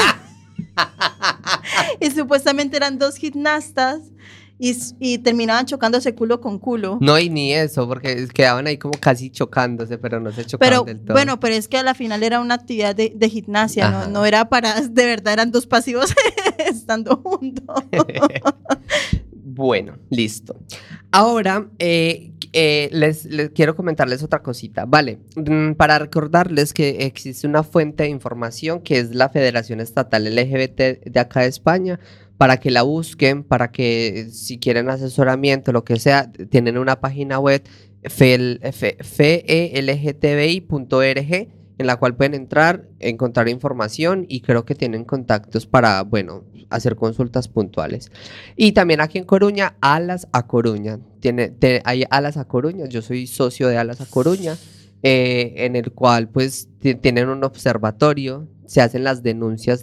Y supuestamente eran dos gimnastas y terminaban chocándose culo con culo. no, y ni eso, porque quedaban ahí como casi chocándose, pero no se chocaban Pero del todo. bueno, pero es que a la final era una actividad de gimnasia, Ajá. no era para, de verdad eran dos pasivos estando juntos. Bueno, listo. Ahora les quiero comentarles otra cosita. Vale, para recordarles que existe una fuente de información que es la Federación Estatal LGBT de acá de España, para que la busquen, para que si quieren asesoramiento, lo que sea, tienen una página web felgtbi.org en la cual pueden entrar, encontrar información y creo que tienen contactos para, bueno, hacer consultas puntuales. Y también aquí en Coruña, Alas a Coruña. Hay Alas a Coruña, yo soy socio de Alas a Coruña, en el cual pues tienen un observatorio, se hacen las denuncias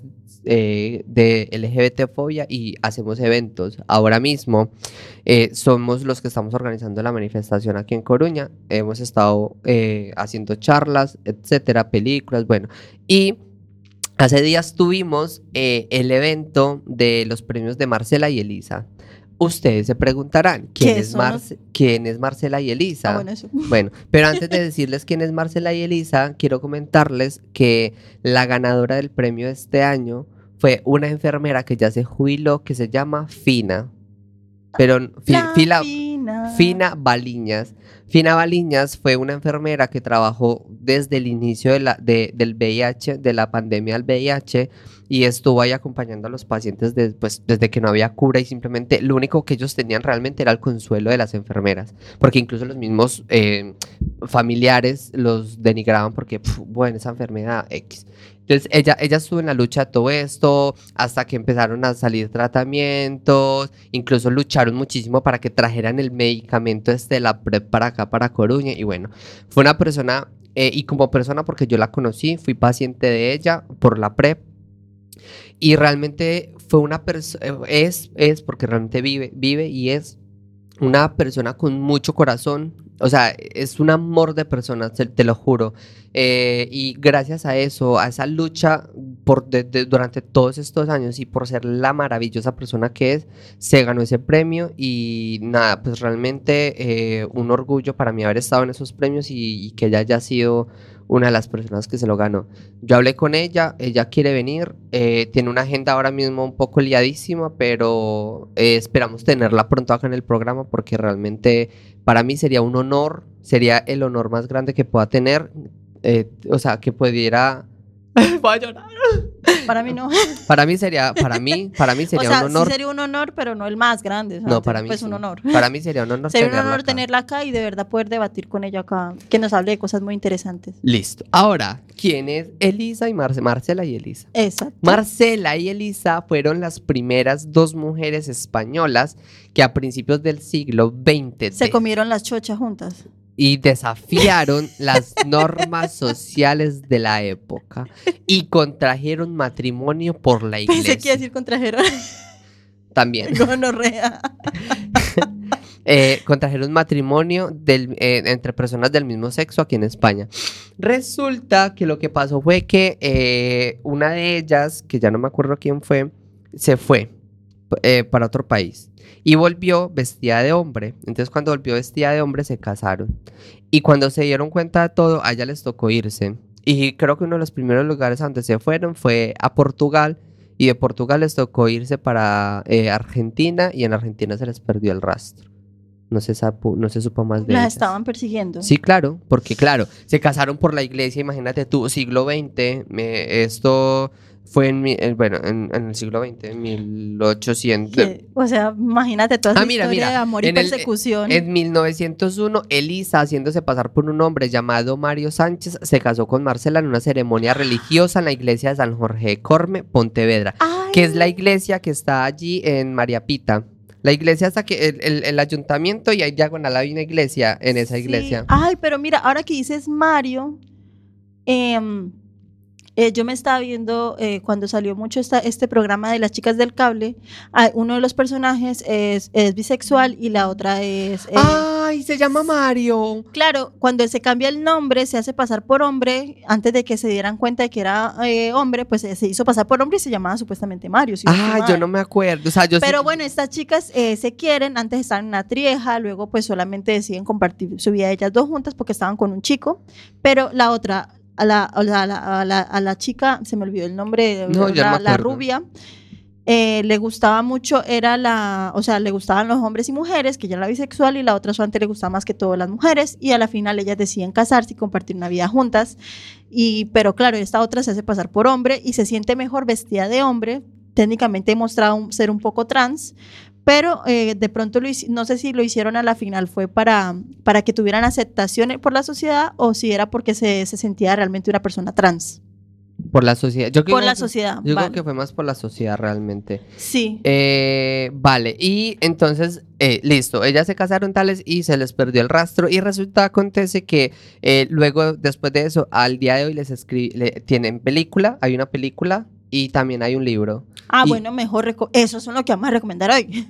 de LGBT-fobia y hacemos eventos. Ahora mismo somos los que estamos organizando la manifestación aquí en Coruña. Hemos estado haciendo charlas, etcétera, películas, bueno. Y hace días tuvimos el evento de los premios de Marcela y Elisa. Ustedes se preguntarán, ¿quién es Marcela y Elisa? Bueno, eso. Bueno, pero antes de decirles quién es Marcela y Elisa, quiero comentarles que la ganadora del premio de este año fue una enfermera que ya se jubiló, que se llama Fina. Pero Fina Baliñas. Fina Baliñas fue una enfermera que trabajó desde el inicio del VIH, de la pandemia del VIH, y estuvo ahí acompañando a los pacientes desde que no había cura y simplemente lo único que ellos tenían realmente era el consuelo de las enfermeras, porque incluso los mismos familiares los denigraban porque, bueno, esa enfermedad X. Entonces ella estuvo en la lucha de todo esto hasta que empezaron a salir tratamientos, incluso lucharon muchísimo para que trajeran el medicamento de la PrEP para acá, para Coruña, y bueno, fue una persona, y como persona porque yo la conocí, fui paciente de ella por la PrEP, y realmente fue una persona, es porque realmente vive y es una persona con mucho corazón, o sea, es un amor de persona, te lo juro. Y gracias a eso, a esa lucha durante todos estos años y por ser la maravillosa persona que es, se ganó ese premio y nada, pues realmente un orgullo para mí haber estado en esos premios y que ella haya sido una de las personas que se lo ganó. Yo hablé con ella quiere venir, tiene una agenda ahora mismo un poco liadísima, pero esperamos tenerla pronto acá en el programa porque realmente para mí sería un honor, sería el honor más grande que pueda tener, o sea, que pudiera... Voy a llorar. Para mí no. Para mí sería O sea, un honor. sí sería un honor, pero no el más grande. O sea, No, para mí pues sí. un honor. Para mí sería un honor Sería un tenerla honor acá. tenerla acá y de verdad poder debatir con ella acá, que nos hable de cosas muy interesantes. Listo. Ahora, ¿quién es Elisa y Marcela y Elisa? Exacto. Marcela y Elisa fueron las primeras dos mujeres españolas que a principios del siglo XX Se comieron las chochas juntas. y desafiaron las normas sociales de la época y contrajeron matrimonio por la Pensé que iba a iglesia. decir contrajeron También. gonorrea. Contrajeron matrimonio entre personas del mismo sexo aquí en España. Resulta que lo que pasó fue que una de ellas, que ya no me acuerdo quién fue, se fue para otro país y volvió vestida de hombre. Entonces cuando volvió vestida de hombre se casaron. Y cuando se dieron cuenta de todo, a ella les tocó irse. Y creo que uno de los primeros lugares a donde se fueron fue a Portugal. Y de Portugal les tocó irse para Argentina y en Argentina se les perdió el rastro. No se supo más de Las ellas. estaban persiguiendo. Sí, claro, porque claro, se casaron por la iglesia, imagínate tú, siglo XX, esto fue en el siglo XX, en 1800. O sea, imagínate toda esa Mira, historia de amor y en persecución. En 1901, Elisa, haciéndose pasar por un hombre llamado Mario Sánchez, se casó con Marcela en una ceremonia religiosa en la iglesia de San Jorge de Corme, Pontevedra, Ay, que es la iglesia que está allí en María Pita. La iglesia hasta que el ayuntamiento y ahí diagonal hay una iglesia en esa sí. iglesia. Ay, pero mira, ahora que dices Mario, yo me estaba viendo cuando salió mucho este programa de las chicas del cable. Uno de los personajes es bisexual y la otra es... ¡Ay, se llama Mario! Claro, cuando él se cambia el nombre, se hace pasar por hombre, antes de que se dieran cuenta de que era hombre, pues se hizo pasar por hombre y se llamaba supuestamente Mario. Si no estoy Ah, mal. yo no me acuerdo. O sea, yo Pero sí- bueno, estas chicas se quieren, antes estaban en una trieja, luego pues solamente deciden compartir su vida ellas dos juntas porque estaban con un chico, pero la otra, a la chica, se me olvidó el nombre, No, yo no me la acuerdo. rubia, le gustaba mucho, o sea, le gustaban los hombres y mujeres, que ella era bisexual, y la otra solamente le gustaba más que todo las mujeres, y a la final ellas deciden casarse y compartir una vida juntas, pero claro, esta otra se hace pasar por hombre y se siente mejor vestida de hombre, técnicamente demostrado ser un poco trans, pero de pronto no sé si lo hicieron a la final fue para que tuvieran aceptación por la sociedad o si era porque se sentía realmente una persona trans. Por la sociedad. Por la sociedad, Yo creo vale. que fue más por la sociedad realmente. Sí. Vale, y entonces, listo, ellas se casaron tales y se les perdió el rastro y acontece que luego, después de eso, al día de hoy tienen película, hay una película y también hay un libro. Y- Bueno, mejor, eso son lo que vamos a recomendar hoy.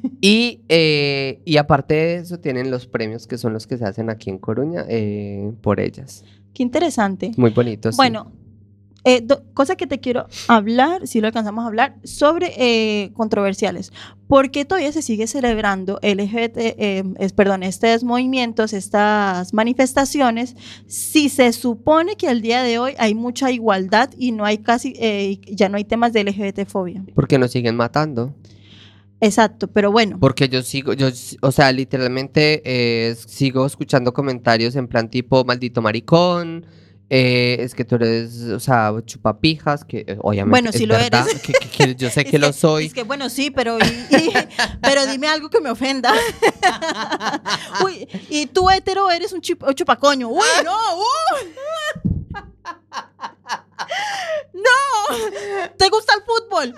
Y aparte de eso, tienen los premios que son los que se hacen aquí en Coruña por ellas. Qué interesante. Muy bonitos. sí. Bueno, cosa que te quiero hablar, si lo alcanzamos a hablar, sobre controversiales. ¿Por qué todavía se sigue celebrando estos movimientos, estas manifestaciones, si se supone que al día de hoy hay mucha igualdad y no hay ya no hay temas de LGBT-fobia? Porque nos siguen matando. Exacto, pero bueno. Porque o sea, literalmente sigo escuchando comentarios en plan tipo, maldito maricón, es que tú eres, o sea, chupapijas, que obviamente Bueno, es sí lo verdad, eres. que yo sé que lo soy. Es que bueno, sí, pero dime algo que me ofenda. Uy, y tú hetero eres un chupacoño. Uy, no. No. ¿Te gusta el fútbol?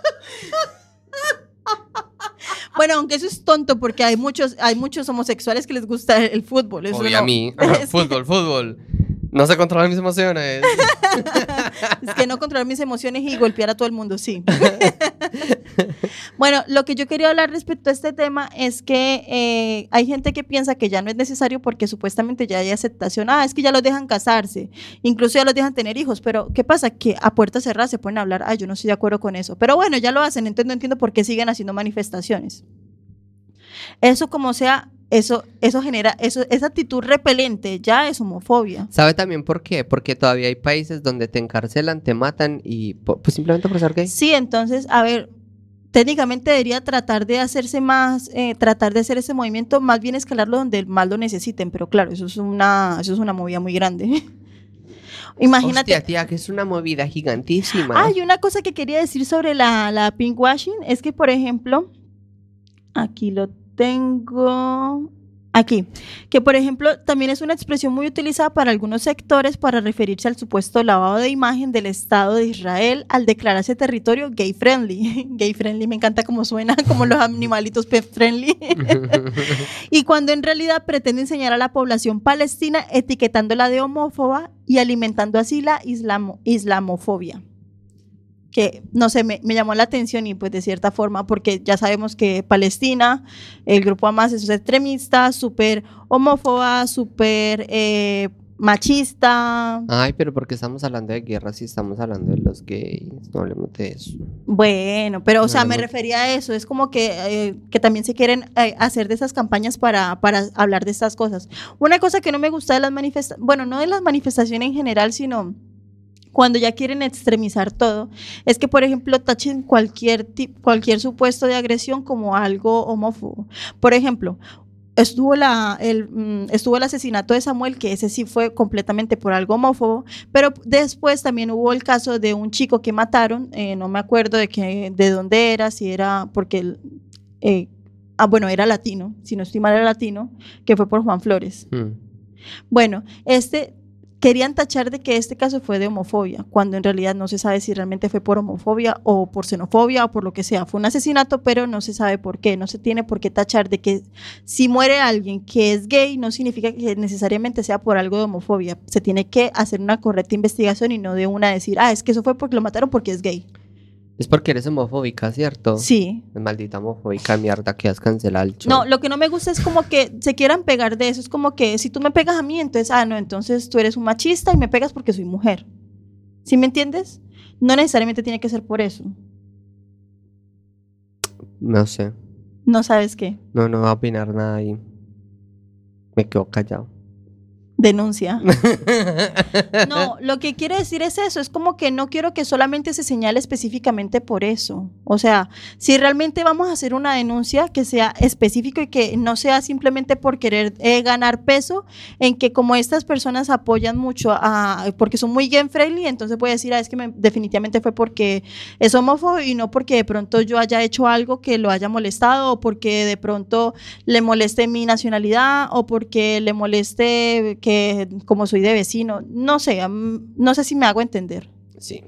Bueno, aunque eso es tonto porque hay muchos homosexuales que les gusta el fútbol. Eso Obvio, no. a mí. Es Fútbol. No sé controlar mis emociones. Es que no controlar mis emociones y golpear a todo el mundo, sí. Bueno, lo que yo quería hablar respecto a este tema es que hay gente que piensa que ya no es necesario porque supuestamente ya hay aceptación. Es que ya los dejan casarse, incluso ya los dejan tener hijos, pero ¿qué pasa? Que a puerta cerrada se pueden hablar, yo no estoy de acuerdo con eso. Pero bueno, ya lo hacen, entonces no entiendo por qué siguen haciendo manifestaciones. Eso como sea, eso genera, esa actitud repelente ya es homofobia. ¿Sabe también por qué? Porque todavía hay países donde te encarcelan, te matan y pues simplemente por ser gay. Sí, entonces, a ver, técnicamente debería tratar de hacerse más, tratar de hacer ese movimiento, más bien escalarlo donde más lo necesiten, pero claro, eso es una movida muy grande. Imagínate. Hostia, tía, que es una movida gigantísima. Hay una cosa que quería decir sobre la pinkwashing, es que, por ejemplo, aquí lo tengo, aquí, que por ejemplo también es una expresión muy utilizada para algunos sectores para referirse al supuesto lavado de imagen del Estado de Israel al declararse territorio gay friendly. Gay friendly, me encanta cómo suena, como los animalitos pet friendly. Y cuando en realidad pretende enseñar a la población palestina etiquetándola de homófoba y alimentando así la islamofobia. Que, no sé, me llamó la atención y pues de cierta forma, porque ya sabemos que Palestina, el grupo Hamas es extremista, súper homófoba, súper machista. Ay, pero ¿por qué estamos hablando de guerra si estamos hablando de los gays? No hablemos de eso. Bueno, pero o sea, me Hablemos- refería a eso, es como que también se quieren hacer de esas campañas para hablar de estas cosas. Una cosa que no me gusta de las manifestaciones, bueno, no de las manifestaciones en general, sino cuando ya quieren extremizar todo, es que, por ejemplo, tachen cualquier supuesto de agresión como algo homófobo. Por ejemplo, estuvo el asesinato de Samuel, que ese sí fue completamente por algo homófobo, pero después también hubo el caso de un chico que mataron, no me acuerdo de dónde era, si era porque bueno, era latino, si no estoy mal era latino, que fue por Juan Flores. Bueno, querían tachar de que este caso fue de homofobia, cuando en realidad no se sabe si realmente fue por homofobia o por xenofobia o por lo que sea. Fue un asesinato, pero no se sabe por qué. No se tiene por qué tachar de que si muere alguien que es gay, no significa que necesariamente sea por algo de homofobia. Se tiene que hacer una correcta investigación y no de una decir, es que eso fue porque lo mataron porque es gay. Es porque eres homofóbica, ¿cierto? Sí. Maldita homofóbica mierda que has cancelado el show. No, lo que no me gusta es como que se quieran pegar de eso. Es como que si tú me pegas a mí, entonces, no, entonces tú eres un machista y me pegas porque soy mujer. ¿Sí me entiendes? No necesariamente tiene que ser por eso. No sé. No sabes qué. No voy a opinar nada ahí. Me quedo callado. Denuncia. No, lo que quiere decir es eso, es como que no quiero que solamente se señale específicamente por eso. O sea, si realmente vamos a hacer una denuncia que sea específico y que no sea simplemente por querer ganar peso, en que como estas personas apoyan mucho porque son muy gay friendly, entonces voy a decir, es que definitivamente fue porque es homófobo y no porque de pronto yo haya hecho algo que lo haya molestado o porque de pronto le moleste mi nacionalidad o porque le moleste que como soy de vecino, no sé si me hago entender. Sí.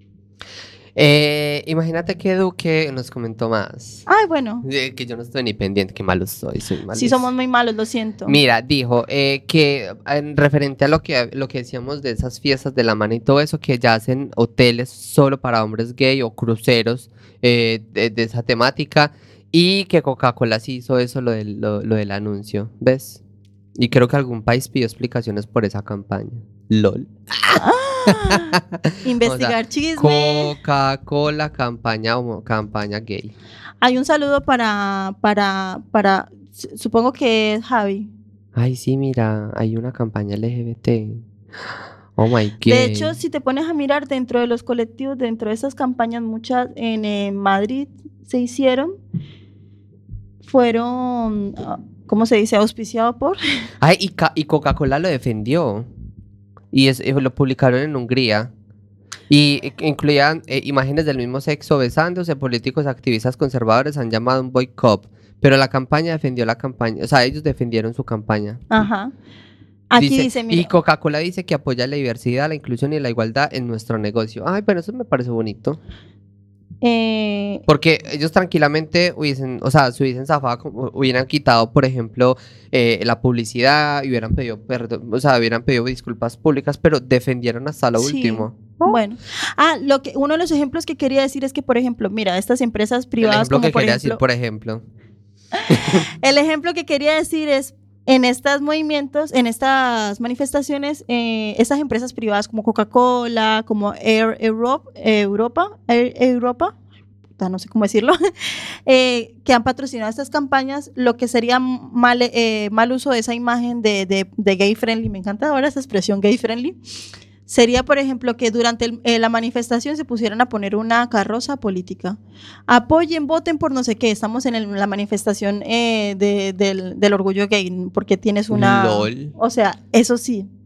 Imagínate que Duque nos comentó más. Ay, bueno. Que yo no estoy ni pendiente, qué malo soy malísimo. Sí, somos muy malos, lo siento. Mira, dijo que en referente a lo que decíamos de esas fiestas de la mano y todo eso, que ya hacen hoteles solo para hombres gay o cruceros de esa temática, y que Coca-Cola sí hizo eso, lo del anuncio, ¿ves? Y creo que algún país pidió explicaciones por esa campaña. LOL. Investigar O sea, chisme. Coca-Cola campaña gay. Hay un saludo para supongo que es Javi. Ay, sí, mira, hay una campaña LGBT. Oh my God. De hecho, si te pones a mirar dentro de los colectivos, dentro de esas campañas, muchas en Madrid se hicieron, fueron, ¿cómo se dice? Auspiciado por. Ay, y Coca-Cola lo defendió. Y lo publicaron en Hungría. Y incluían imágenes del mismo sexo besándose. Políticos activistas conservadores han llamado un boicot. Pero la campaña defendió la campaña. O sea, ellos defendieron su campaña. Ajá. Aquí dice, mira. Y Coca-Cola dice que apoya la diversidad, la inclusión y la igualdad en nuestro negocio. Ay, pero eso me parece bonito. Porque ellos tranquilamente se hubiesen zafado, hubieran quitado, por ejemplo, la publicidad y hubieran pedido perdón, hubieran pedido disculpas públicas, pero defendieron hasta lo último. Bueno, uno de los ejemplos que quería decir es que, por ejemplo, mira, estas empresas privadas El ejemplo que quería decir es, en estos movimientos, en estas manifestaciones, estas empresas privadas como Coca-Cola, como Europa, no sé cómo decirlo, que han patrocinado estas campañas, lo que sería mal uso de esa imagen de gay friendly, me encanta ahora esa expresión gay friendly, sería, por ejemplo, que durante la manifestación se pusieran a poner una carroza política. Apoyen, voten por no sé qué. Estamos en la manifestación del orgullo gay, porque tienes una... LOL. O sea, eso sí,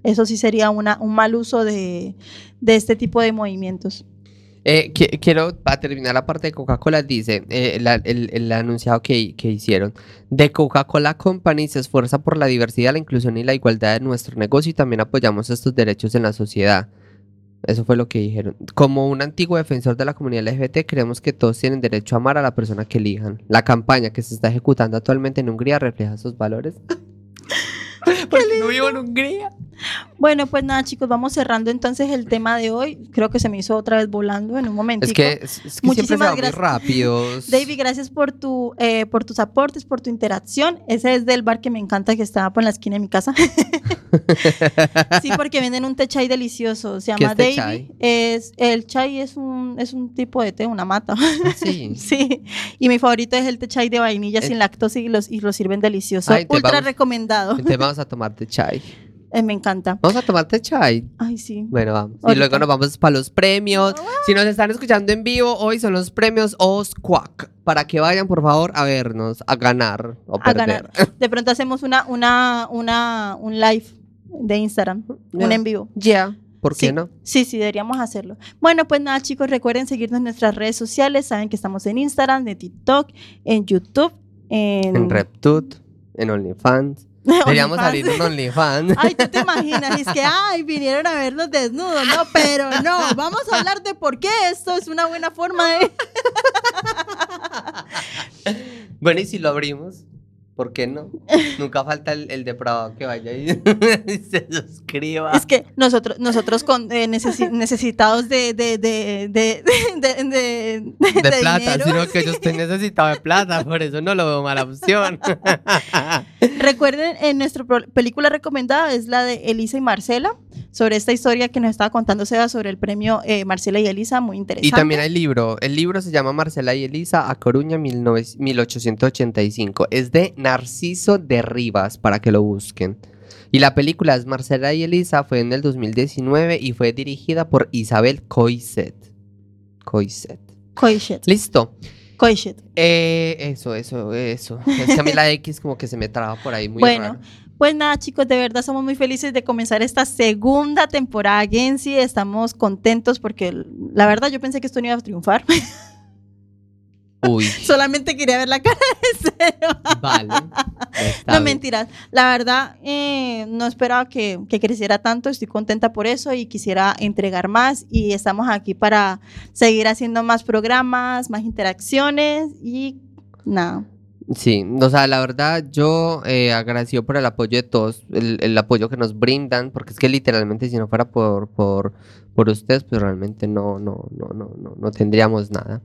Eso sí sería un mal uso de este tipo de movimientos. Quiero, para terminar la parte de Coca-Cola, dice el anunciado que hicieron. The Coca-Cola Company se esfuerza por la diversidad, la inclusión y la igualdad de nuestro negocio y también apoyamos estos derechos en la sociedad. Eso fue lo que dijeron. Como un antiguo defensor de la comunidad LGBT, creemos que todos tienen derecho a amar a la persona que elijan. La campaña que se está ejecutando actualmente en Hungría refleja esos valores. Porque no vivo en Hungría. Bueno, pues nada, chicos, vamos cerrando entonces el tema de hoy. Creo que se me hizo otra vez volando en un momentico. Es que siempre se va muy rápido. David, gracias por tus aportes, por tu interacción. Ese es del bar que me encanta, que está por la esquina de mi casa. Sí, porque venden un té chai delicioso. Se llama ¿Qué es té David. chai? El chai es un tipo de té, una mata. Sí. Sí. Y mi favorito es el té chai de vainilla sin lactosa y lo sirven delicioso. Ay, Ultra recomendado. Entonces vamos a tomar té chai. Me encanta. Vamos a tomar té chai. Ay, sí. Bueno, vamos. Y Ahorita. luego nos vamos para los premios. Si nos están escuchando en vivo, hoy son los premios Osquac. Para que vayan, por favor, a vernos, a ganar o A perder. ganar. De pronto hacemos un live de Instagram, un en vivo. Ya, ¿por qué Sí, no? Sí, deberíamos hacerlo. Bueno, pues nada, chicos, recuerden seguirnos en nuestras redes sociales. Saben que estamos en Instagram, en TikTok, en YouTube, En RepTut, en OnlyFans. Deberíamos abrir un OnlyFans. Ay, tú te imaginas, es que, vinieron a vernos desnudos, no, pero no, vamos a hablar de por qué esto es una buena forma de... Bueno, y si lo abrimos, ¿por qué no? Nunca falta el depravado que vaya y se suscriba. Es que nosotros necesitados de plata, dinero. sino que yo estoy necesitado de plata, por eso no lo veo mala opción. Recuerden, en nuestra película recomendada es la de Elisa y Marcela, sobre esta historia que nos estaba contando Seba sobre el premio Marcela y Elisa, muy interesante. Y también hay libro. El libro se llama Marcela y Elisa a Coruña 1885. Es de Narciso de Rivas, para que lo busquen. Y la película es Marcela y Elisa, fue en el 2019 y fue dirigida por Isabel Coixet. Coixet. Listo. Coixet. Eso. Es que a mí la X como que se me traba por ahí muy raro. Pues nada, chicos, de verdad somos muy felices de comenzar esta segunda temporada Gensi. Estamos contentos porque la verdad yo pensé que esto no iba a triunfar. Uy. Solamente quería ver la cara de Seba. Vale. No, mentiras. La verdad, no esperaba que creciera tanto. Estoy contenta por eso y quisiera entregar más. Y estamos aquí para seguir haciendo más programas, más interacciones y nada. Sí, o sea, la verdad yo agradecido por el apoyo de todos, el apoyo que nos brindan, porque es que literalmente si no fuera por ustedes, pues realmente no tendríamos nada.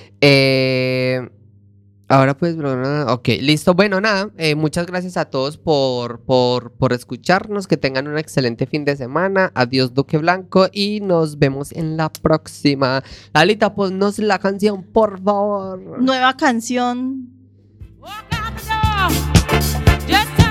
Ahora pues, ok, listo, bueno, nada, muchas gracias a todos por escucharnos, que tengan un excelente fin de semana, adiós Duque Blanco y nos vemos en la próxima. Alita, ponnos la canción, por favor. Nueva canción. Walk out the door, just